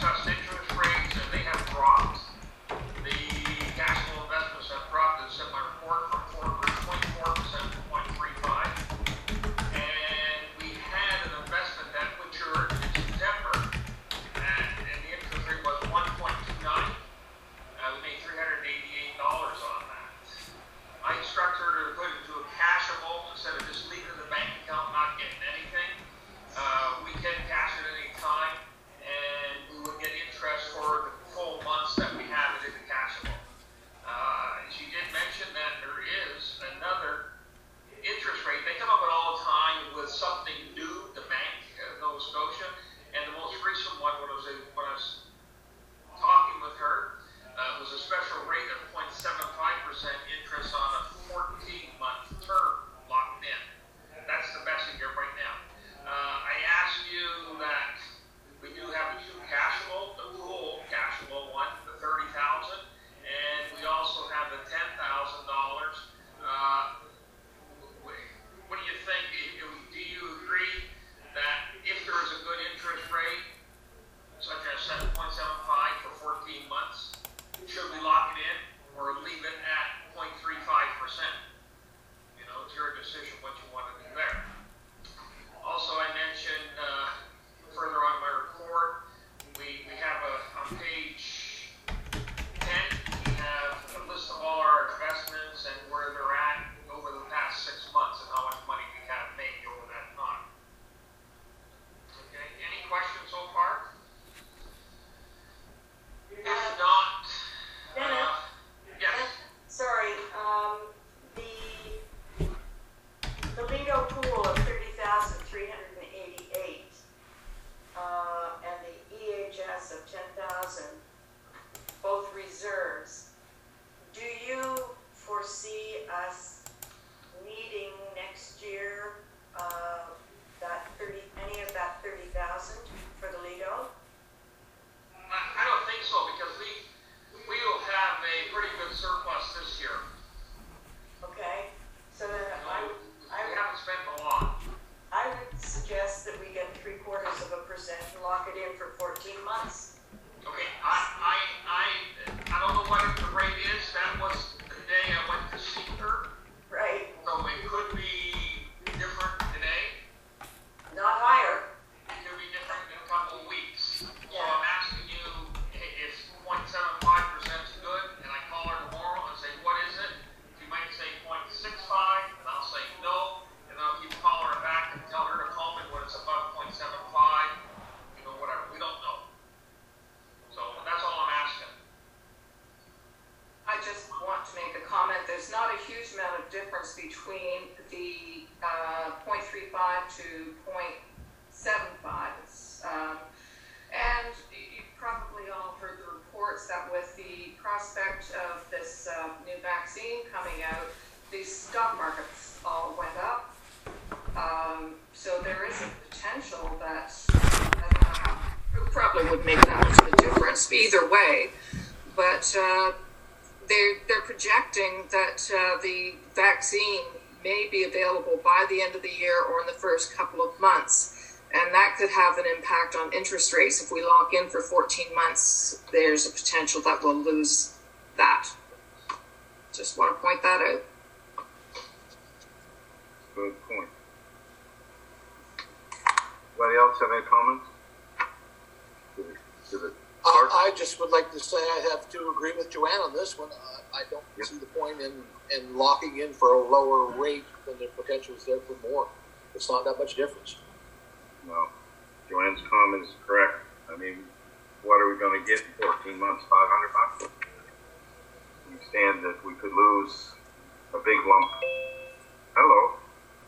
discussed interest rates, and they have dropped. The cash flow investments have dropped in a similar report from four point four percent to zero point three five. And we had an investment that matured in September, and, and the interest rate was one point two nine. Uh, we made three hundred eighty-eight dollars on that. I instructed her to put it into a cashable instead of just leaving the bank account not getting anything. Uh, we can cash it any time, and we would get interest for the full months that we have it in the cashable. Uh, she did mention that there is another interest rate. They come up with all the time with something new, the bank of Nova Scotia, and the most recent one when I was, when I was talking with her uh, was a special rate of zero point seven five percent interest on a fourteen month term locked in. That's the best you get right now. Uh, I asked you that we do have a two cashable, the pool cashable one, the thirty thousand, and we also have the ten thousand dollars. Uh, what do you think? Do you agree that if there is a good interest rate, such as seven point seven five for fourteen months, should we lock it in or leave it at zero point three five percent? You know, it's your decision what you want to do there. Also, I mentioned uh, further on my report, we, we have a, on page ten, we have a list of all our investments and where they're at over the past six months and how much money we have made over that time. Okay, any questions so far? If not, Dennis? uh, yes. Sorry, um, the, the Lido pool of thirty thousand three hundred eighty-eight, uh, and the E H S of ten thousand, both reserves. Do you foresee us needing next year, uh, that thirty, any of that thirty thousand for the Lido? I, I don't think so, because we, we will have a pretty good surplus this year. Okay, so then I, I We would haven't spent a lot. I would suggest that we get three quarters of a percent and lock it in for fourteen months. Okay, I, I, I, I don't know what the rate is. That was the day I went to see her. Right. So it could be different today. Not higher. It could be different in a couple of weeks. So Yeah. I'm asking you i- if zero point seven five percent is good, and I call her tomorrow and say, what is it? She might say zero point six five, and I'll say no, and I'll keep calling her back and tell her to call me when it's above zero point seven five, you know, whatever. We don't know. So that's all I'm asking. I just want to make a comment. There's not a huge amount of difference between the uh, zero point three five to zero point seven five. Um, and you've probably all heard the reports that with the prospect of this uh, new vaccine coming out, the stock markets all went up. Um, so there is a potential that uh, it probably would make that much of a difference either way. But uh, they're, they're projecting that uh, the vaccine may be available by the end of the year or in the first couple of months. And that could have an impact on interest rates. If we lock in for fourteen months, there's a potential that we'll lose that. Just want to point that out. Good point. Anybody else have any comments? To the- to the clerk? I, I just would like to say I have to agree with Joanne on this one. Uh, I don't Yep. see the point in, in locking in for a lower rate when the potential is there for more. It's not that much difference. No. Joanne's comment is correct. I mean, what are we gonna get in fourteen months? Five hundred bucks? You stand that we could lose a big lump. Hello?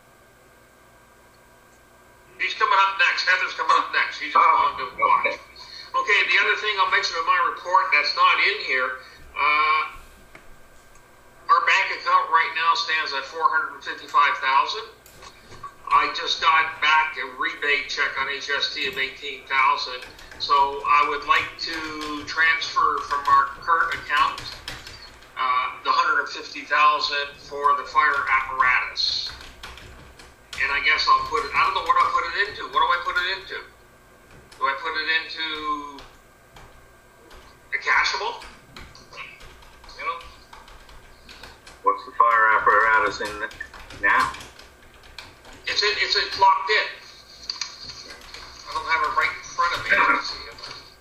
He's coming up next. Heather's coming up next. He's just Ah, going to watch. okay. Okay, the other thing I'll mention in my report that's not in here, uh, our bank account right now stands at four hundred fifty-five thousand dollars. I just got back a rebate check on H S T of eighteen thousand dollars. So I would like to transfer from our current account uh, the one hundred fifty thousand dollars for the fire apparatus. And I guess I'll put it, I don't know what I'll put it into. What do I put it into? Do I put it into apparatus in now? It's in, it's, it's locked in. I don't have it right in front of me. I can see it.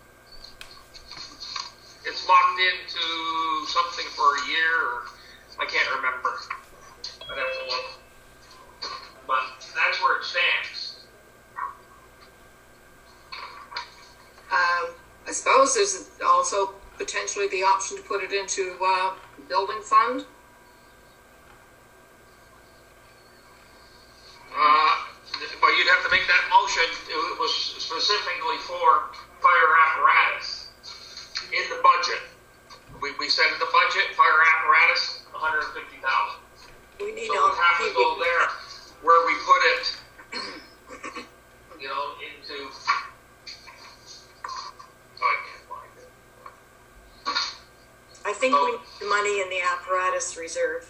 It's locked into something for a year, or I can't remember. I'd have to look. But that's where it stands. Um, I suppose there's also potentially the option to put it into uh, building fund. Uh, well, you'd have to make that motion. It was specifically for fire apparatus in the budget. We, we said in the budget, fire apparatus, one hundred fifty thousand. We need So all, we have to go there where we put it, you know, into. Oh, I can't find it. I think we need the money in the apparatus reserve.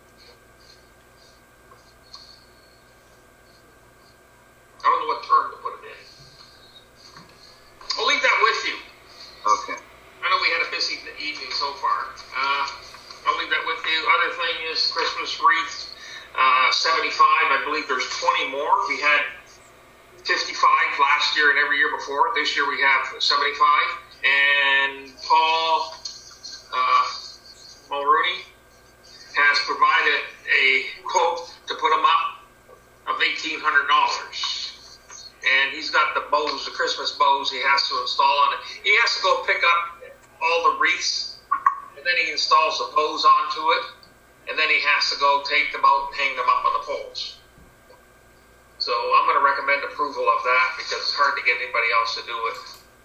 I don't know what term to put it in. I'll leave that with you. Okay. I know we had a busy evening so far. Uh, I'll leave that with you. Other thing is Christmas wreaths, uh, seventy-five. I believe there's twenty more. We had fifty-five last year and every year before. This year we have seventy-five. And Paul uh, Mulrooney has provided a quote to put them up of eighteen hundred dollars. And he's got the bows, the Christmas bows he has to install on it. He has to go pick up all the wreaths, and then he installs the bows onto it, and then he has to go take them out and hang them up on the poles. So I'm going to recommend approval of that because it's hard to get anybody else to do it.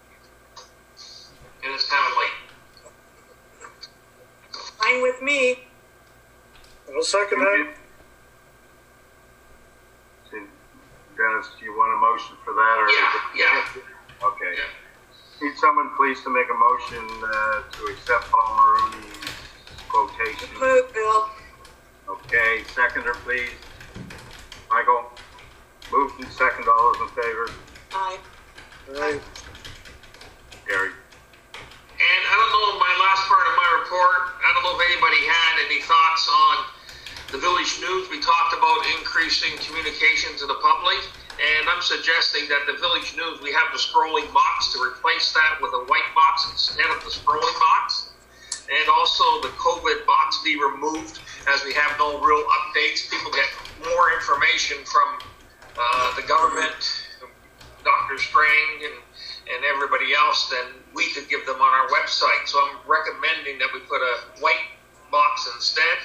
And it's kind of late. Fine with me. I'll second that. Dennis, do you want a motion for that? Or Yeah, yeah. Okay. Yeah. Need someone please to make a motion uh, to accept Paul Mulrooney's quotation? Move, Bill. Okay, seconder please. Michael? Moved and second, all those in favor? Aye. Aye. Gary? And I don't know, my last part of my report, I don't know if anybody had any thoughts on the Village News. We talked about increasing communication to the public, and I'm suggesting that the Village News, we have the scrolling box to replace that with a white box instead of the scrolling box. And also the COVID box be removed as we have no real updates. People get more information from uh, the government, Doctor Strang, and, and everybody else than we could give them on our website. So I'm recommending that we put a white box instead.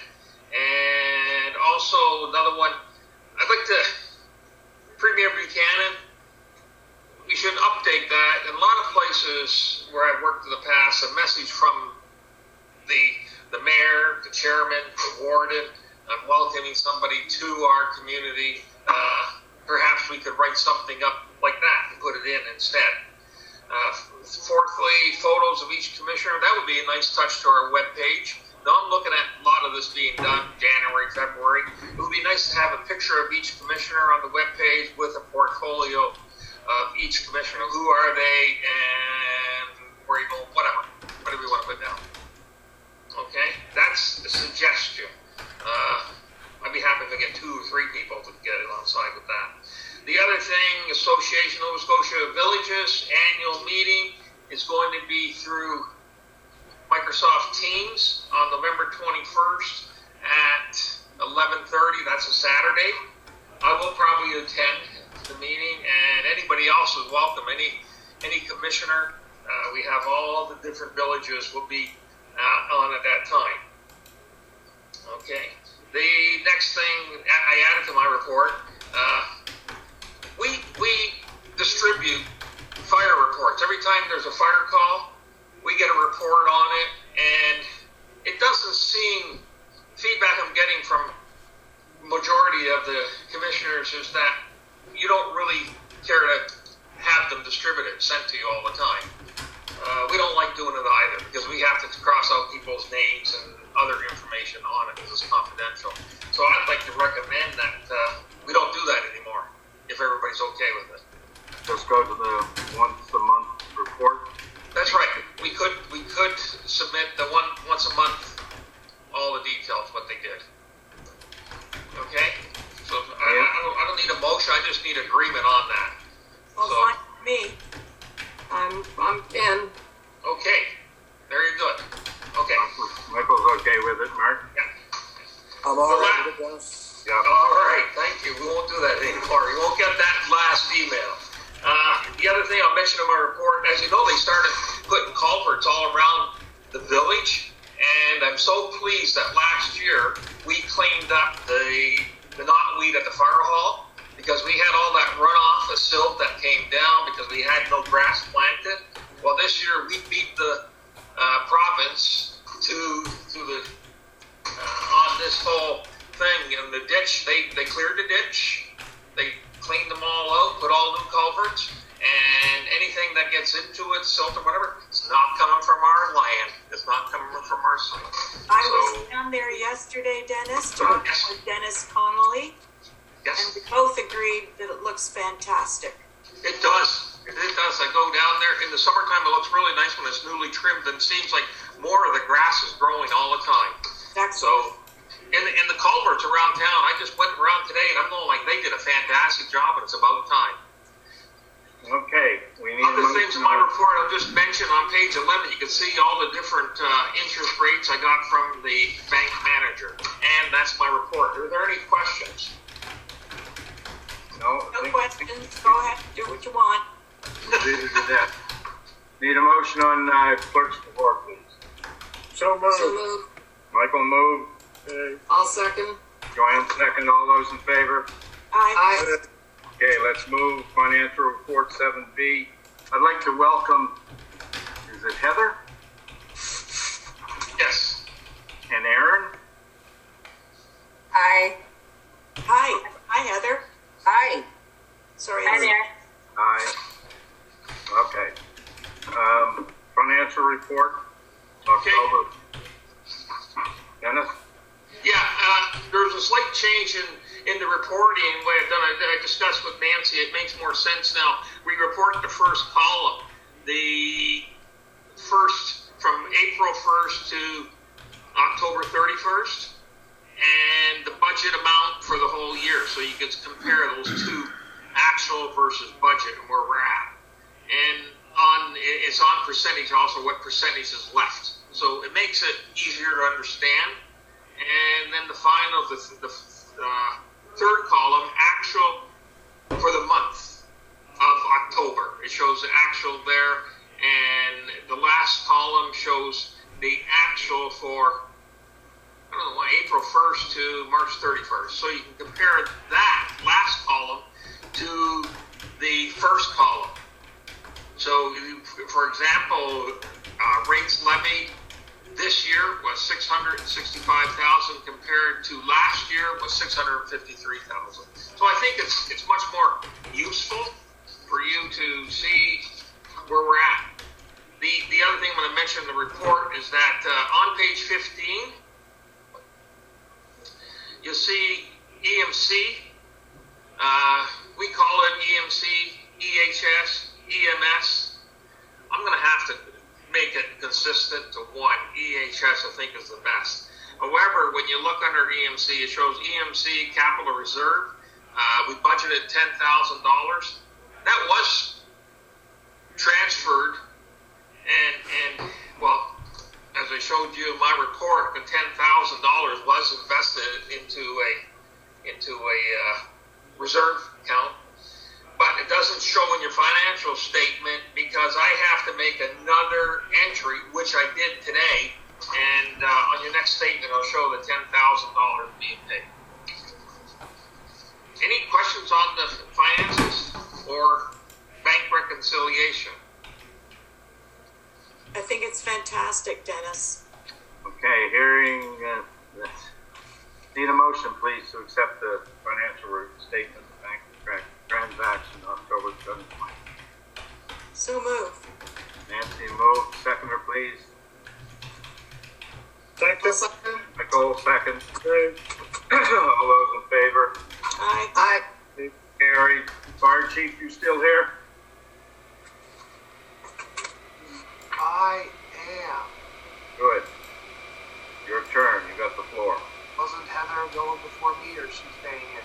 And also another one, I'd like to, Premier Buchanan, we should update that. In a lot of places where I've worked in the past, a message from the the mayor, the chairman, the warden, I'm welcoming somebody to our community. Uh, perhaps we could write something up like that and put it in instead. Uh, fourthly, photos of each commissioner. That would be a nice touch to our webpage. Now I'm looking at a lot of this being done January, February. It would be nice to have a picture of each commissioner on the webpage with a portfolio of each commissioner. Who are they and where you go, whatever. Whatever you want to put down. Okay? That's a suggestion. Uh, I'd be happy if I get two or three people to get alongside with that. The other thing, Association of Nova Scotia Villages annual meeting is going to be through Microsoft Teams on November twenty-first at eleven thirty. That's a Saturday. I will probably attend the meeting, and anybody else is welcome. Any any commissioner, uh, we have all the different villages will be uh, on at that time. Okay. The next thing I added to my report, uh, we we distribute fire reports. Every time there's a fire call, we get a report on it, and it doesn't seem, feedback I'm getting from majority of the commissioners is that you don't really care to have them distributed, sent to you all the time. Uh, we don't like doing it either, because we have to cross out people's names and other information on it because it's confidential. So I'd like to recommend that uh, we don't do that anymore, if everybody's okay with it. Just go to the once a month report. That's right. We could we could submit the one once a month, all the details, what they did. I'm, I'm in. Okay, very good. Okay. Michael's okay with it, Mark? Yeah. I'm all right with it, Dennis. Yeah. All right, thank you. We won't do that anymore. You won't get that last email. Uh, the other thing I'll mention in my report, as you know, they started putting culverts all around the village, and I'm so pleased that last year we cleaned up the the knotweed at the fire hall, because we had all that runoff of silt that came down because we had no grass planted. Well, this year we beat the uh, province to to the uh, on this whole thing in the ditch. They they cleared the ditch, they cleaned them all out, put all new culverts, and anything that gets into it, silt or whatever, it's not coming from our land. It's not coming from our site. I So, was down there yesterday, Dennis, talking Yes. with Dennis Connolly, and yes, we both agreed that it looks fantastic. it does. It does. I go down there in the summertime. It looks really nice when it's newly trimmed, and it seems like more of the grass is growing all the time. Excellent. So, in the, in the culverts around town, I just went around today, and I'm going like they did a fantastic job, and it's about time. Okay, we need a Other things in motion my on- report, I'll just mention on page eleven, you can see all the different uh, interest rates I got from the bank manager, and that's my report. Are there any questions? No, No I think- questions, go ahead, do what you want. This is the death. Need a motion on uh, clerk's report, please. So So moved. move. Michael move, Okay. I'll second. Joanne second, all those in favor? I, Aye. Okay, let's move financial report seven B. I'd like to welcome, is it Heather Yes. and Aaron? Aye. hi, hi Heather, Aye. sorry. Aye. Okay. Um, financial report, October. Dennis? Yeah, uh, there's a slight change in, in the reporting way I've done. I, I discussed with Nancy. It makes more sense now. We report the first column, the first from April first to October thirty-first, and the budget amount for the whole year. So you can compare those two, actual versus budget, and where we're at. And on it's on percentage also, what percentage is left. So it makes it easier to understand. And then the final, the, the uh, third column, actual for the month of October. It shows the actual there, and the last column shows the actual for, I don't know, April first to March thirty-first. So you can compare that last column to the first column. So, for example, uh, rates levied this year was six hundred sixty-five thousand compared to last year was six hundred fifty-three thousand. So I think it's it's much more useful for you to see where we're at. The the other thing I'm going to mention in the report is that uh, on page fifteen, you'll see E M C. Uh, we call it E M C, E H S, E M S. I'm going to have to make it consistent to one. E H S, I think, is the best. However, when you look under E M C, it shows E M C Capital Reserve. Uh, we budgeted ten thousand dollars. That was transferred, and, and well, as I showed you in my report, the ten thousand dollars was invested into a into a uh, reserve account. But it doesn't show in your financial statement because I have to make another entry, which I did today. And uh, on your next statement, I'll show the ten thousand dollars being paid. Any questions on the finances or bank reconciliation? I think it's fantastic, Dennis. Okay, hearing, uh, this. Need a motion, please, to accept the financial re- statement of bank tra- transaction October seventh. So move. Nancy move, seconder, please. Second. Second. Nicole, second. Okay. All those in favor? Aye. Aye. Carried. Fire chief, you still here? I am. Good. Your turn, you got the floor. Wasn't Heather going before me, or she's staying in?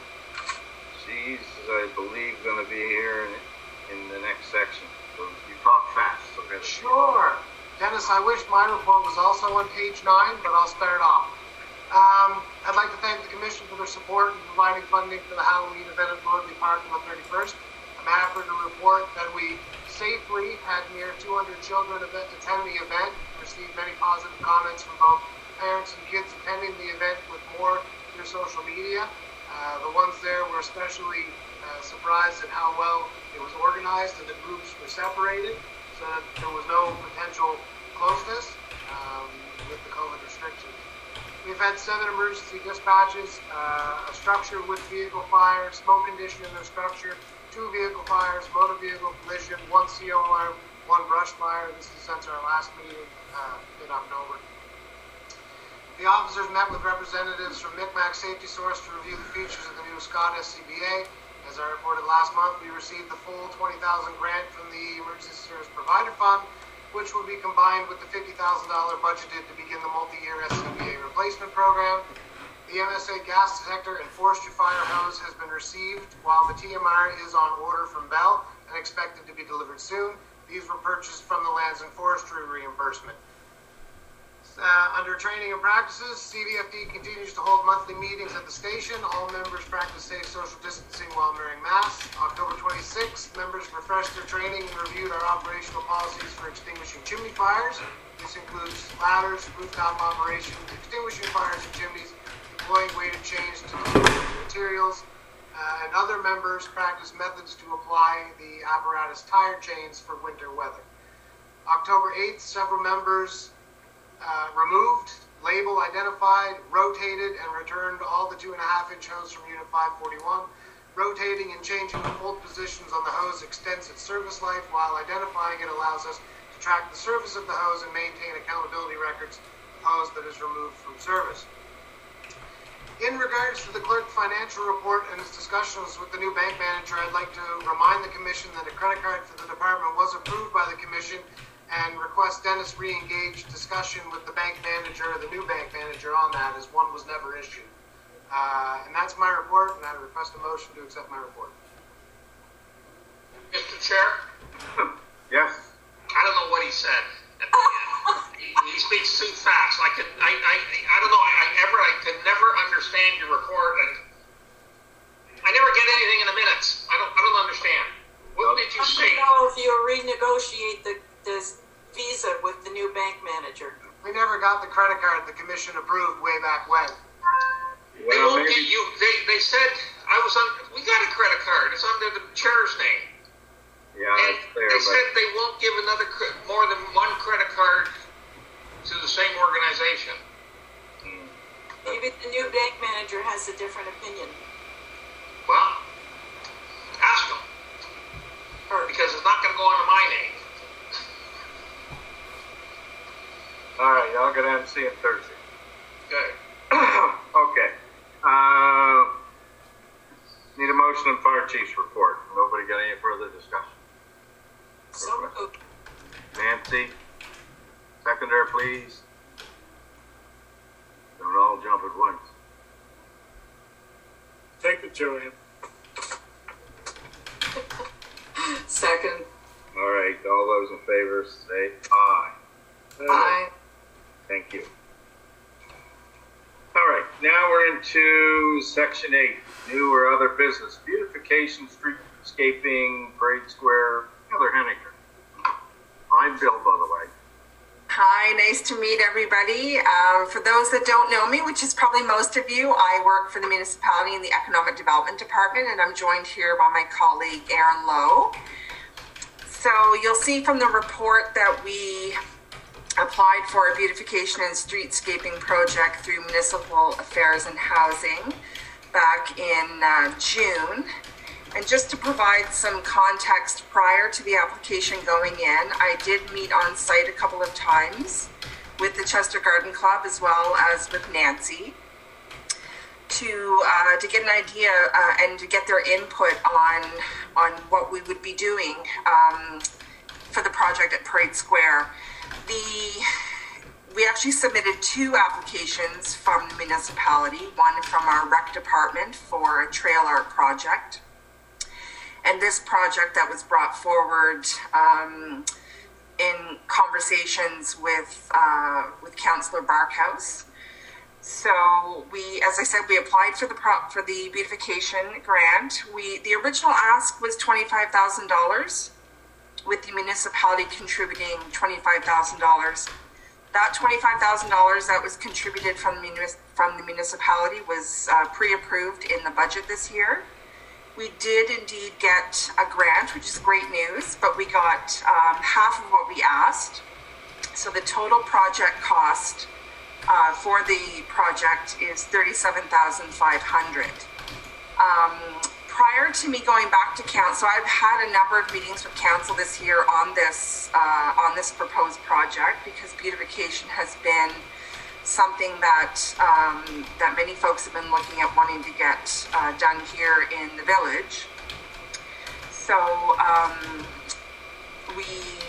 She's, I believe, gonna be here in, in the next section, so you talk fast. Sure. Dennis, I wish my report was also on page nine, but I'll start off. Um, I'd like to thank the Commission for their support in providing funding for the Halloween event at Lordley Park on the thirty-first. I'm happy to report that we safely had near two hundred children attend the event, received many positive comments from both parents and kids attending the event with more through social media. Uh, the ones there were especially uh, surprised at how well it was organized and the groups were separated, so that there was no potential closeness um, with the COVID restrictions. We've had seven emergency dispatches, uh, a structure with vehicle fire, smoke condition in the structure, two vehicle fires, motor vehicle collision, one C O alarm, one brush fire. This is since our last meeting uh, in October. The officers met with representatives from Micmac Safety Source to review the features of the new Scott S C B A. As I reported last month, we received the full twenty thousand dollars grant from the Emergency Service Provider Fund, which will be combined with the fifty thousand dollars budgeted to begin the multi-year S C B A replacement program. The M S A gas detector and forestry fire hose has been received, while the T M R is on order from Bell and expected to be delivered soon. These were purchased from the Lands and Forestry reimbursement. Uh, under training and practices, C V F D continues to hold monthly meetings at the station. All members practice safe social distancing while wearing masks. October twenty-sixth, members refreshed their training and reviewed our operational policies for extinguishing chimney fires. This includes ladders, rooftop operations, extinguishing fires and chimneys, deploying weighted chains to distribute materials, uh, and other members practice methods to apply the apparatus tire chains for winter weather. October eighth, several members Uh, removed, label identified, rotated, and returned all the two and a half inch hose from Unit five forty-one. Rotating and changing the bolt positions on the hose extends its service life, while identifying it allows us to track the surface of the hose and maintain accountability records of hose that is removed from service. In regards to the clerk financial report and its discussions with the new bank manager, I'd like to remind the Commission that a credit card for the department was approved by the Commission, and request Dennis re-engage discussion with the bank manager, the new bank manager, on that, as one was never issued. Uh, and that's my report, and I request a motion to accept my report. Mister Chair? Yes. I don't know what he said at the end. he, he speaks too fast. I could, I, I, I don't know. I, I ever, I could never understand your report, and I never get anything in the minutes. I don't, I don't understand. What did you say? I don't know if you renegotiate the this visa with the new bank manager. We never got the credit card the Commission approved way back when. They Well, won't maybe, get you. They, they said I was on. We got a credit card. It's under the chair's name. yeah, And that's fair, they but said they won't give another cre- more than one credit card to the same organization. Maybe the new bank manager has a different opinion. Well, ask them, Or, because it's not going to go under my name. all right, y'all go down and see him Thursday. Good. Okay. Uh, need a motion on fire chief's report. Nobody got any further discussion? so moved. Nancy, seconder, please. Don't all jump at once. Take it, Joanne. Second. All right, all those in favor say aye. Aye. Thank you. All right, now we're into section eight, new or other business, beautification, streetscaping, Parade Square, Heather Henniger. I'm Bill, by the way. Hi, nice to meet everybody. Um, for those that don't know me, which is probably most of you, I work for the municipality in the Economic Development Department, and I'm joined here by my colleague, Aaron Lowe. So you'll see from the report that we applied for a beautification and streetscaping project through Municipal Affairs and Housing back in uh, June. And just to provide some context prior to the application going in, I did meet on site a couple of times with the Chester Garden Club as well as with Nancy to uh, to get an idea uh, and to get their input on on what we would be doing um, for the project at Parade Square. The we actually submitted two applications from the municipality, one from our rec department for a trail art project. And this project that was brought forward um, in conversations with uh, with Councillor Barkhouse. So we, as I said, we applied for the pro- for the beautification grant. We the original ask was twenty-five thousand dollars, with the municipality contributing twenty-five thousand dollars. That twenty-five thousand dollars that was contributed from the, munis- from the municipality was uh, pre-approved in the budget this year. We did indeed get a grant, which is great news, but we got um, half of what we asked. So the total project cost uh, for the project is thirty-seven thousand five hundred dollars. Um, prior to me going back to council, I've had a number of meetings with council this year on this uh, on this proposed project, because beautification has been something that um, that many folks have been looking at wanting to get uh, done here in the village. So um, we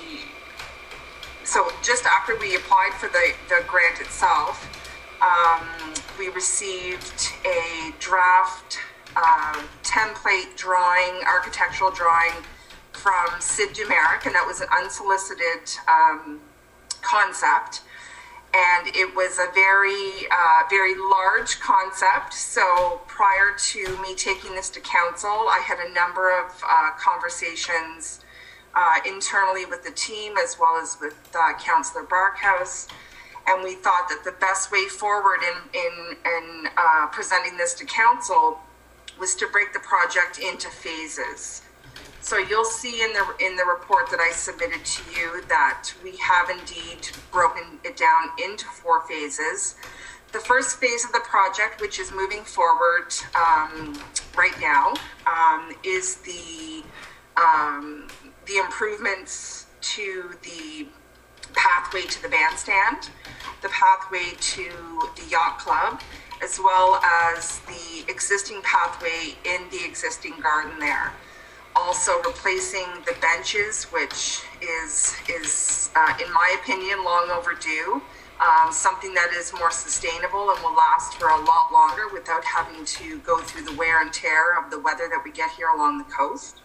so just after we applied for the, the grant itself, um, we received a draft uh, template drawing, architectural drawing from Sid Dumeric, and that was an unsolicited um, concept. And it was a very, uh, very large concept. So prior to me taking this to council, I had a number of uh, conversations uh, internally with the team, as well as with uh, Councillor Barkhouse. And we thought that the best way forward in, in, in uh, presenting this to council was to break the project into phases. So you'll see in the in the report that I submitted to you that we have indeed broken it down into four phases. The first phase of the project, which is moving forward um, right now, um, is the um, the improvements to the pathway to the bandstand, the pathway to the yacht club, as well as the existing pathway in the existing garden there. Also replacing the benches, which is, is uh, in my opinion, long overdue. Um, something that is more sustainable and will last for a lot longer without having to go through the wear and tear of the weather that we get here along the coast.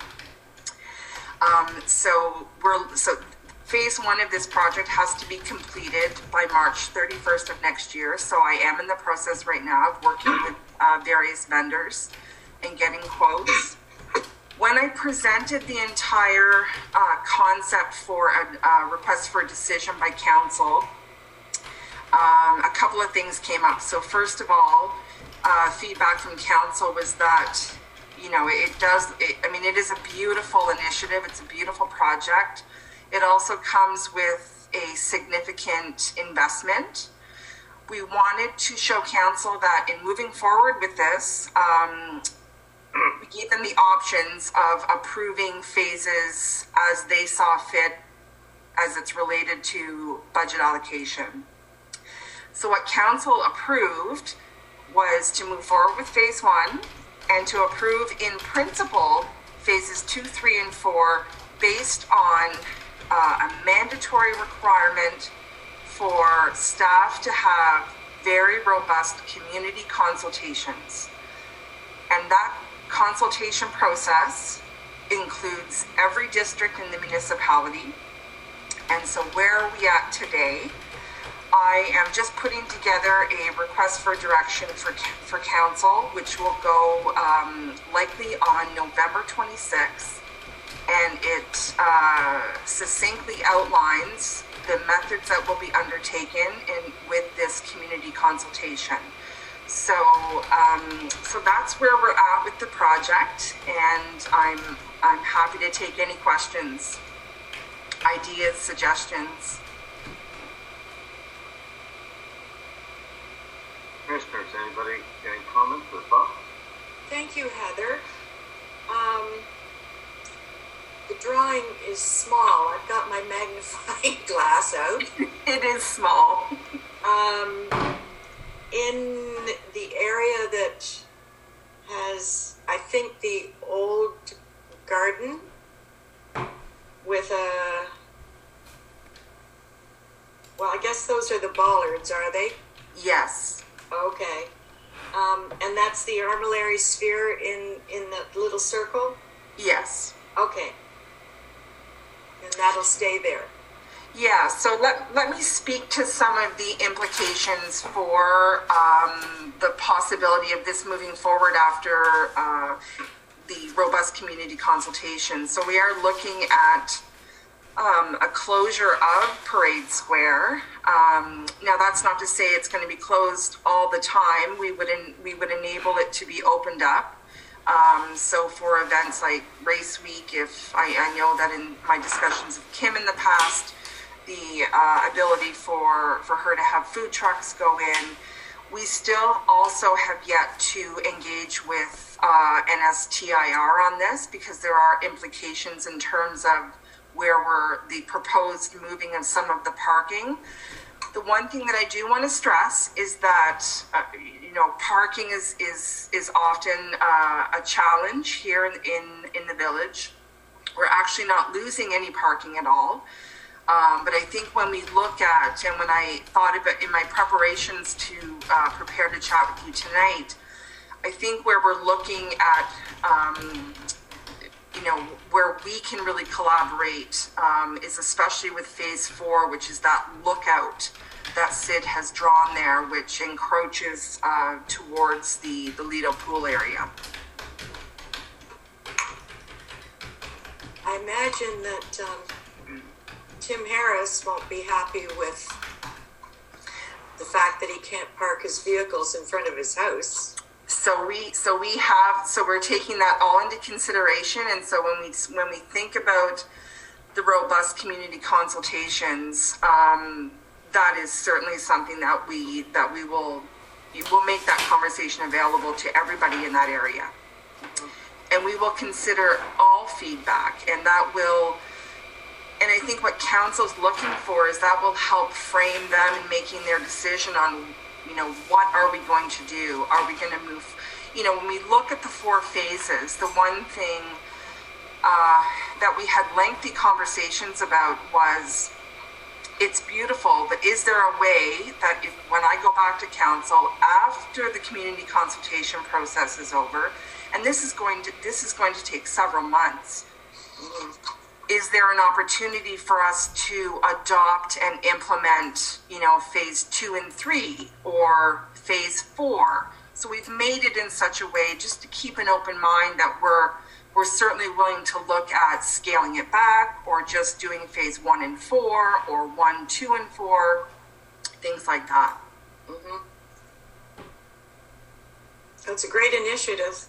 Um, so we're so phase one of this project has to be completed by March thirty-first of next year. So I am in the process right now of working with uh, various vendors and getting quotes. When I presented the entire uh, concept for a uh, request for a decision by council, um, a couple of things came up. So first of all, uh, feedback from council was that, you know, it does, it, I mean, it is a beautiful initiative. It's a beautiful project. It also comes with a significant investment. We wanted to show council that in moving forward with this, um, we gave them the options of approving phases as they saw fit, as it's related to budget allocation. So what council approved was to move forward with phase one and to approve in principle phases two, three, and four based on uh, a mandatory requirement for staff to have very robust community consultations. And that consultation process includes every district in the municipality. And so where are we at today? I am just putting together a request for direction for, for council, which will go um, likely on November twenty-sixth. And it uh, succinctly outlines the methods that will be undertaken in, with this community consultation. So, um, so that's where we're at with the project, and I'm I'm happy to take any questions, ideas, suggestions. Commissioners, anybody any comments or thoughts? Thank you, Heather. Um, the drawing is small. I've got my magnifying glass out. It is small. Um, in the area that has, I think, the old garden with a, well, I guess those are the bollards, are they? Yes. Okay. Um, and that's the armillary sphere in, in that little circle? Yes. Okay. And that'll stay there? Yeah, so let, let me speak to some of the implications for um, the possibility of this moving forward after uh, the robust community consultation. So we are looking at um, a closure of Parade Square. Um, now that's not to say it's going to be closed all the time. We would, en- we would enable it to be opened up. Um, so for events like Race Week, if I, I know that in my discussions with Kim in the past, the uh, ability for, for her to have food trucks go in. We still also have yet to engage with uh, N S T I R on this because there are implications in terms of where we're the proposed moving of some of the parking. The one thing that I do want to stress is that uh, you know parking is is is often uh, a challenge here in, in in the village. We're actually not losing any parking at all. Um, but I think when we look at, and when I thought about in my preparations to uh, prepare to chat with you tonight, I think where we're looking at, um, you know, where we can really collaborate um, is especially with phase four, which is that lookout that Sid has drawn there, which encroaches uh, towards the, the Lido pool area. I imagine that um, Tim Harris won't be happy with the fact that he can't park his vehicles in front of his house. So we, so we have, so we're taking that all into consideration. And so when we, when we think about the robust community consultations, um, that is certainly something that we, that we will, will make that conversation available to everybody in that area. Mm-hmm. And we will consider all feedback, and that will, and I think what council's looking for is that will help frame them in making their decision on, you know, what are we going to do? Are we going to move? You know, when we look at the four phases, the one thing uh, that we had lengthy conversations about was, it's beautiful, but is there a way that if, when I go back to council after the community consultation process is over, and this is going to this is going to take several months. Mm-hmm. Is there an opportunity for us to adopt and implement, you know, phase two and three or phase four? So we've made it in such a way just to keep an open mind that we're we're certainly willing to look at scaling it back or just doing phase one and four or one, two and four, things like that. Mm-hmm. That's a great initiative.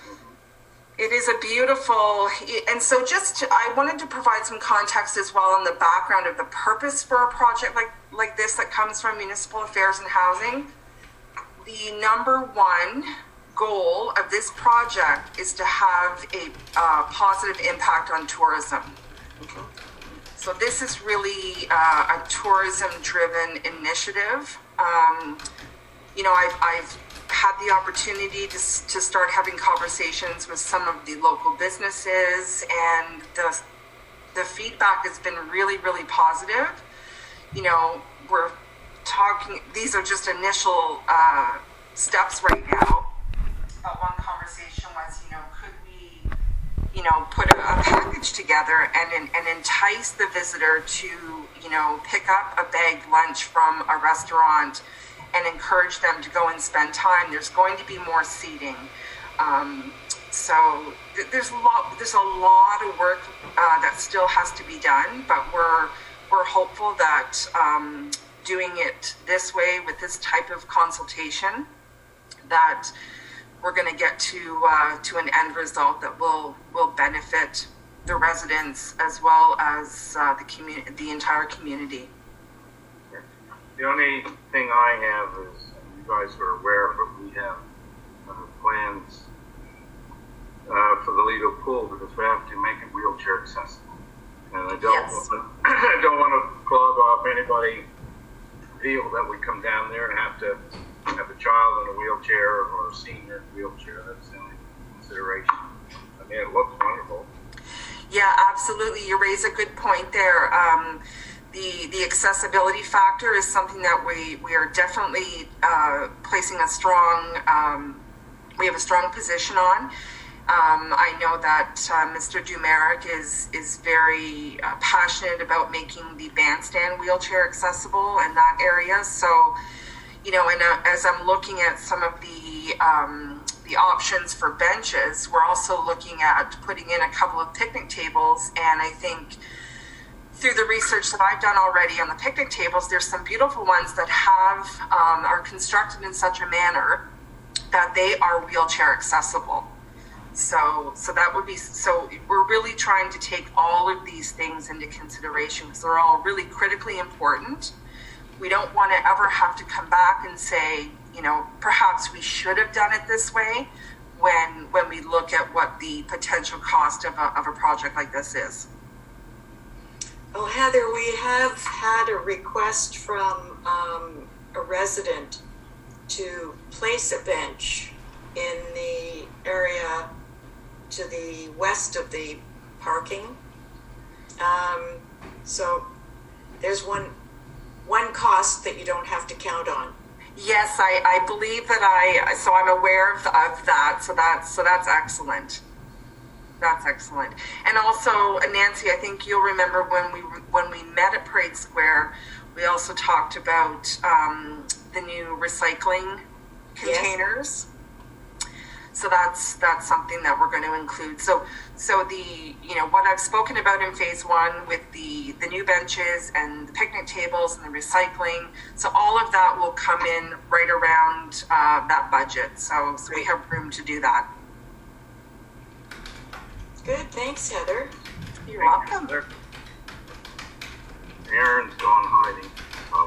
It is a beautiful, and so just to, I wanted to provide some context as well on the background of the purpose for a project like, like this that comes from Municipal Affairs and Housing. The number one goal of this project is to have a uh, positive impact on tourism. Mm-hmm. So this is really uh, a tourism-driven initiative. Um, you know, I've, I've had the opportunity to, to start having conversations with some of the local businesses, and the the feedback has been really, really positive. You know, we're talking, these are just initial uh, steps right now. But one conversation was, you know, could we, you know, put a, a package together and, and entice the visitor to, you know, pick up a bagged lunch from a restaurant and encourage them to go and spend time. There's going to be more seating. Um, so th- there's a lot, there's a lot of work uh, that still has to be done, but we're, we're hopeful that um, doing it this way with this type of consultation, that we're gonna get to uh, to an end result that will, will benefit the residents as well as uh, the community, the entire community. The only thing I have is, you guys are aware, but we have uh, plans uh, for the Lido pool because we have to make it wheelchair accessible. And I don't, Yes. want, I don't want to clog off anybody feel that we come down there and have to have a child in a wheelchair or a senior in a wheelchair. That's the only consideration. I mean, it looks wonderful. Yeah, absolutely. You raise a good point there. Um, The, the accessibility factor is something that we, we are definitely uh, placing a strong, um, we have a strong position on. Um, I know that uh, Mister Dumeric is is very uh, passionate about making the bandstand wheelchair accessible in that area. So, you know, and uh, as I'm looking at some of the um, the options for benches, we're also looking at putting in a couple of picnic tables. And I think through the research that I've done already on the picnic tables, there's some beautiful ones that have um, are constructed in such a manner that they are wheelchair accessible. So, so that would be, so we're really trying to take all of these things into consideration because they're all really critically important. We don't want to ever have to come back and say, you know, perhaps we should have done it this way when, when we look at what the potential cost of a, of a project like this is. Oh, Heather, we have had a request from um, a resident to place a bench in the area to the west of the parking. Um, so there's one one cost that you don't have to count on. Yes, I, I believe that I, so I'm aware of, of that. So that's, so that's excellent. That's excellent. And also, Nancy, I think you'll remember when we, when we met at Parade Square, we also talked about um, the new recycling containers. Yes. So that's that's something that we're going to include. So so the you know what I've spoken about in phase one with the the new benches and the picnic tables and the recycling. So all of that will come in right around uh, that budget. So so we have room to do that. Good, thanks, Heather. You're welcome. Aaron's gone hiding. Oh.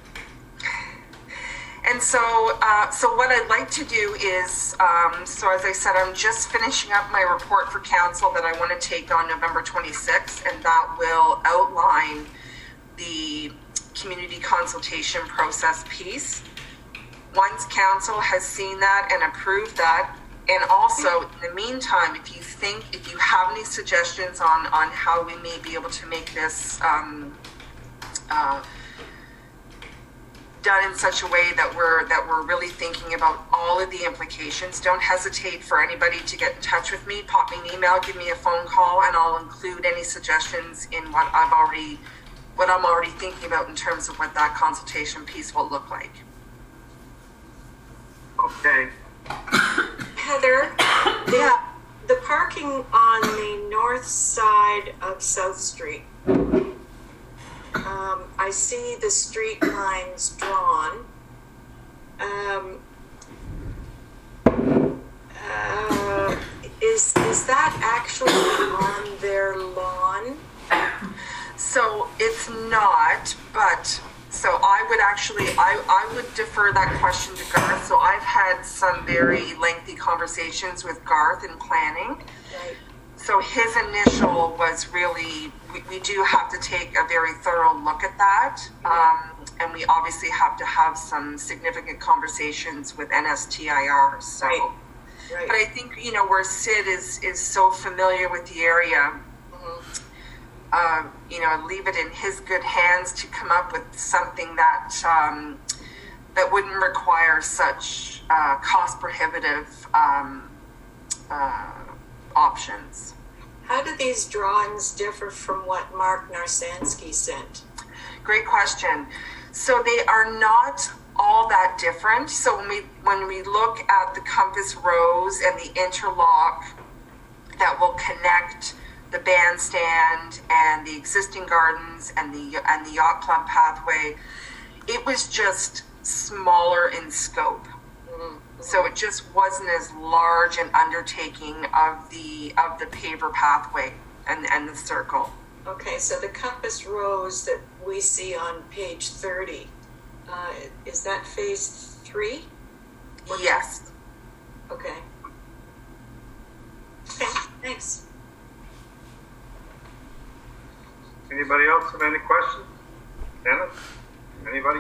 And so, uh, so what I'd like to do is, um, so as I said, I'm just finishing up my report for council that I want to take on November twenty-sixth, and that will outline the community consultation process piece. Once council has seen that and approved that, and also in the meantime, if you think, if you have any suggestions on, on how we may be able to make this um, uh, done in such a way that we're that we're really thinking about all of the implications, don't hesitate for anybody to get in touch with me. Pop me an email, give me a phone call, and I'll include any suggestions in what I've already what I'm already thinking about in terms of what that consultation piece will look like. Okay. Heather, the, Yeah. the parking on the north side of South Street. Um, I see the street lines drawn. Um, uh, is is that actually on their lawn? So it's not, but so I would actually, I, I would defer that question to Garth. So I've had some very lengthy conversations with Garth in planning. Right. So his initial was really, we, we do have to take a very thorough look at that. Um, and we obviously have to have some significant conversations with N S T I R. So, Right. Right. but I think, you know, where Sid is, is so familiar with the area, Mhm. uh, you know, leave it in his good hands to come up with something that, um, that wouldn't require such uh, cost prohibitive um, uh, options. How do these drawings differ from what Mark Narsansky sent? Great question. So they are not all that different. So when we when we look at the compass rose and the interlock that will connect the bandstand and the existing gardens and the and the yacht club pathway, it was just smaller in scope. Mm-hmm. So it just wasn't as large an undertaking of the of the paver pathway and, and the circle. Okay, so the compass rose that we see on page thirty, uh, is that phase three? Yes. Okay. Okay, thanks. Anybody else have any questions? Dennis? Anybody?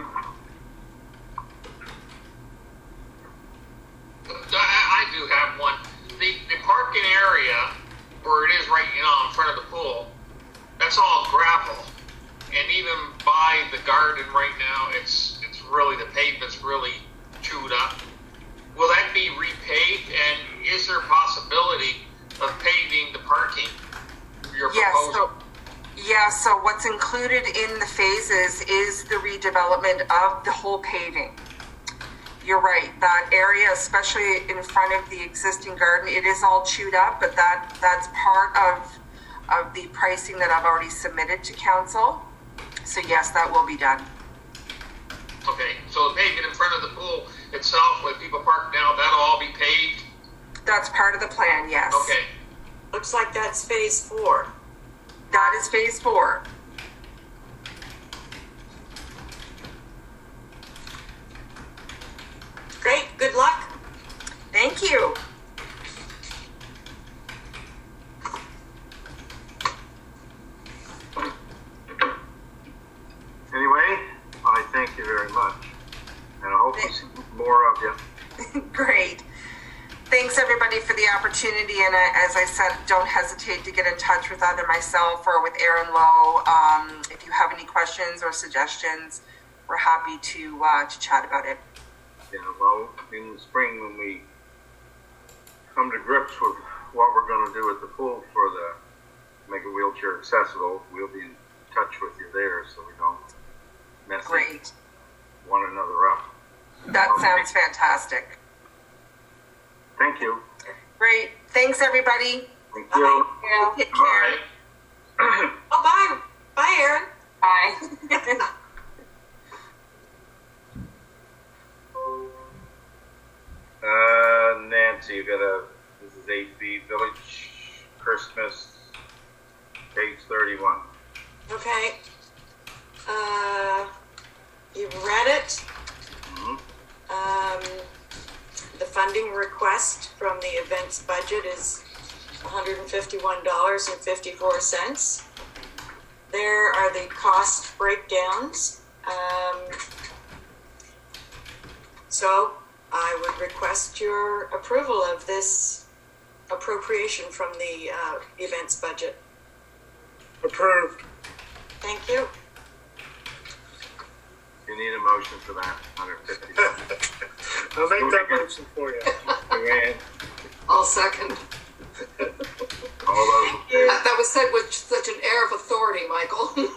I, I do have one. The, the parking area where it is right now in front of the pool, that's all gravel. And even by the garden right now, it's it's really, the pavement's really chewed up. Will that be repaved? And is there a possibility of paving the parking you're Yes, proposing? so, yeah, so what's included in the phases is the redevelopment of the whole paving. You're right, that area, especially in front of the existing garden, it is all chewed up, but that, that's part of, of the pricing that I've already submitted to council. So yes, that will be done. Okay, so the pavement in front of the pool itself, where people park now, that'll all be paved? That's part of the plan, yes. Okay. Looks like that's phase four. That is phase four. Great, good luck. Thank you. Anyway, I thank you very much, and I hope to see more of you. Great. Thanks everybody for the opportunity, and I, as I said, don't hesitate to get in touch with either myself or with Aaron Lowe. Um, if you have any questions or suggestions, we're happy to uh, to chat about it. Yeah, well, in the spring when we come to grips with what we're going to do at the pool for the make it wheelchair accessible, we'll be in touch with you there so we don't mess Great. one another up. That Okay. sounds fantastic. Thank you. Great. Thanks everybody. Thank you. Yeah, take care. Bye. Oh, bye. Bye, Aaron. Bye. Uh, Nancy, you got a, this is eight B, Village Christmas, page thirty-one. Okay. Uh, you've read it. Mm-hmm. Um, the funding request from the events budget is one hundred fifty-one dollars and fifty-four cents. There are the cost breakdowns. Um, so I would request your approval of this appropriation from the uh, events budget. Approved. Thank you. You need a motion for that, one hundred fifty. I'll make that motion for you. Joanne, I'll second. all those. Thank you. That, that was said with such an air of authority, Michael.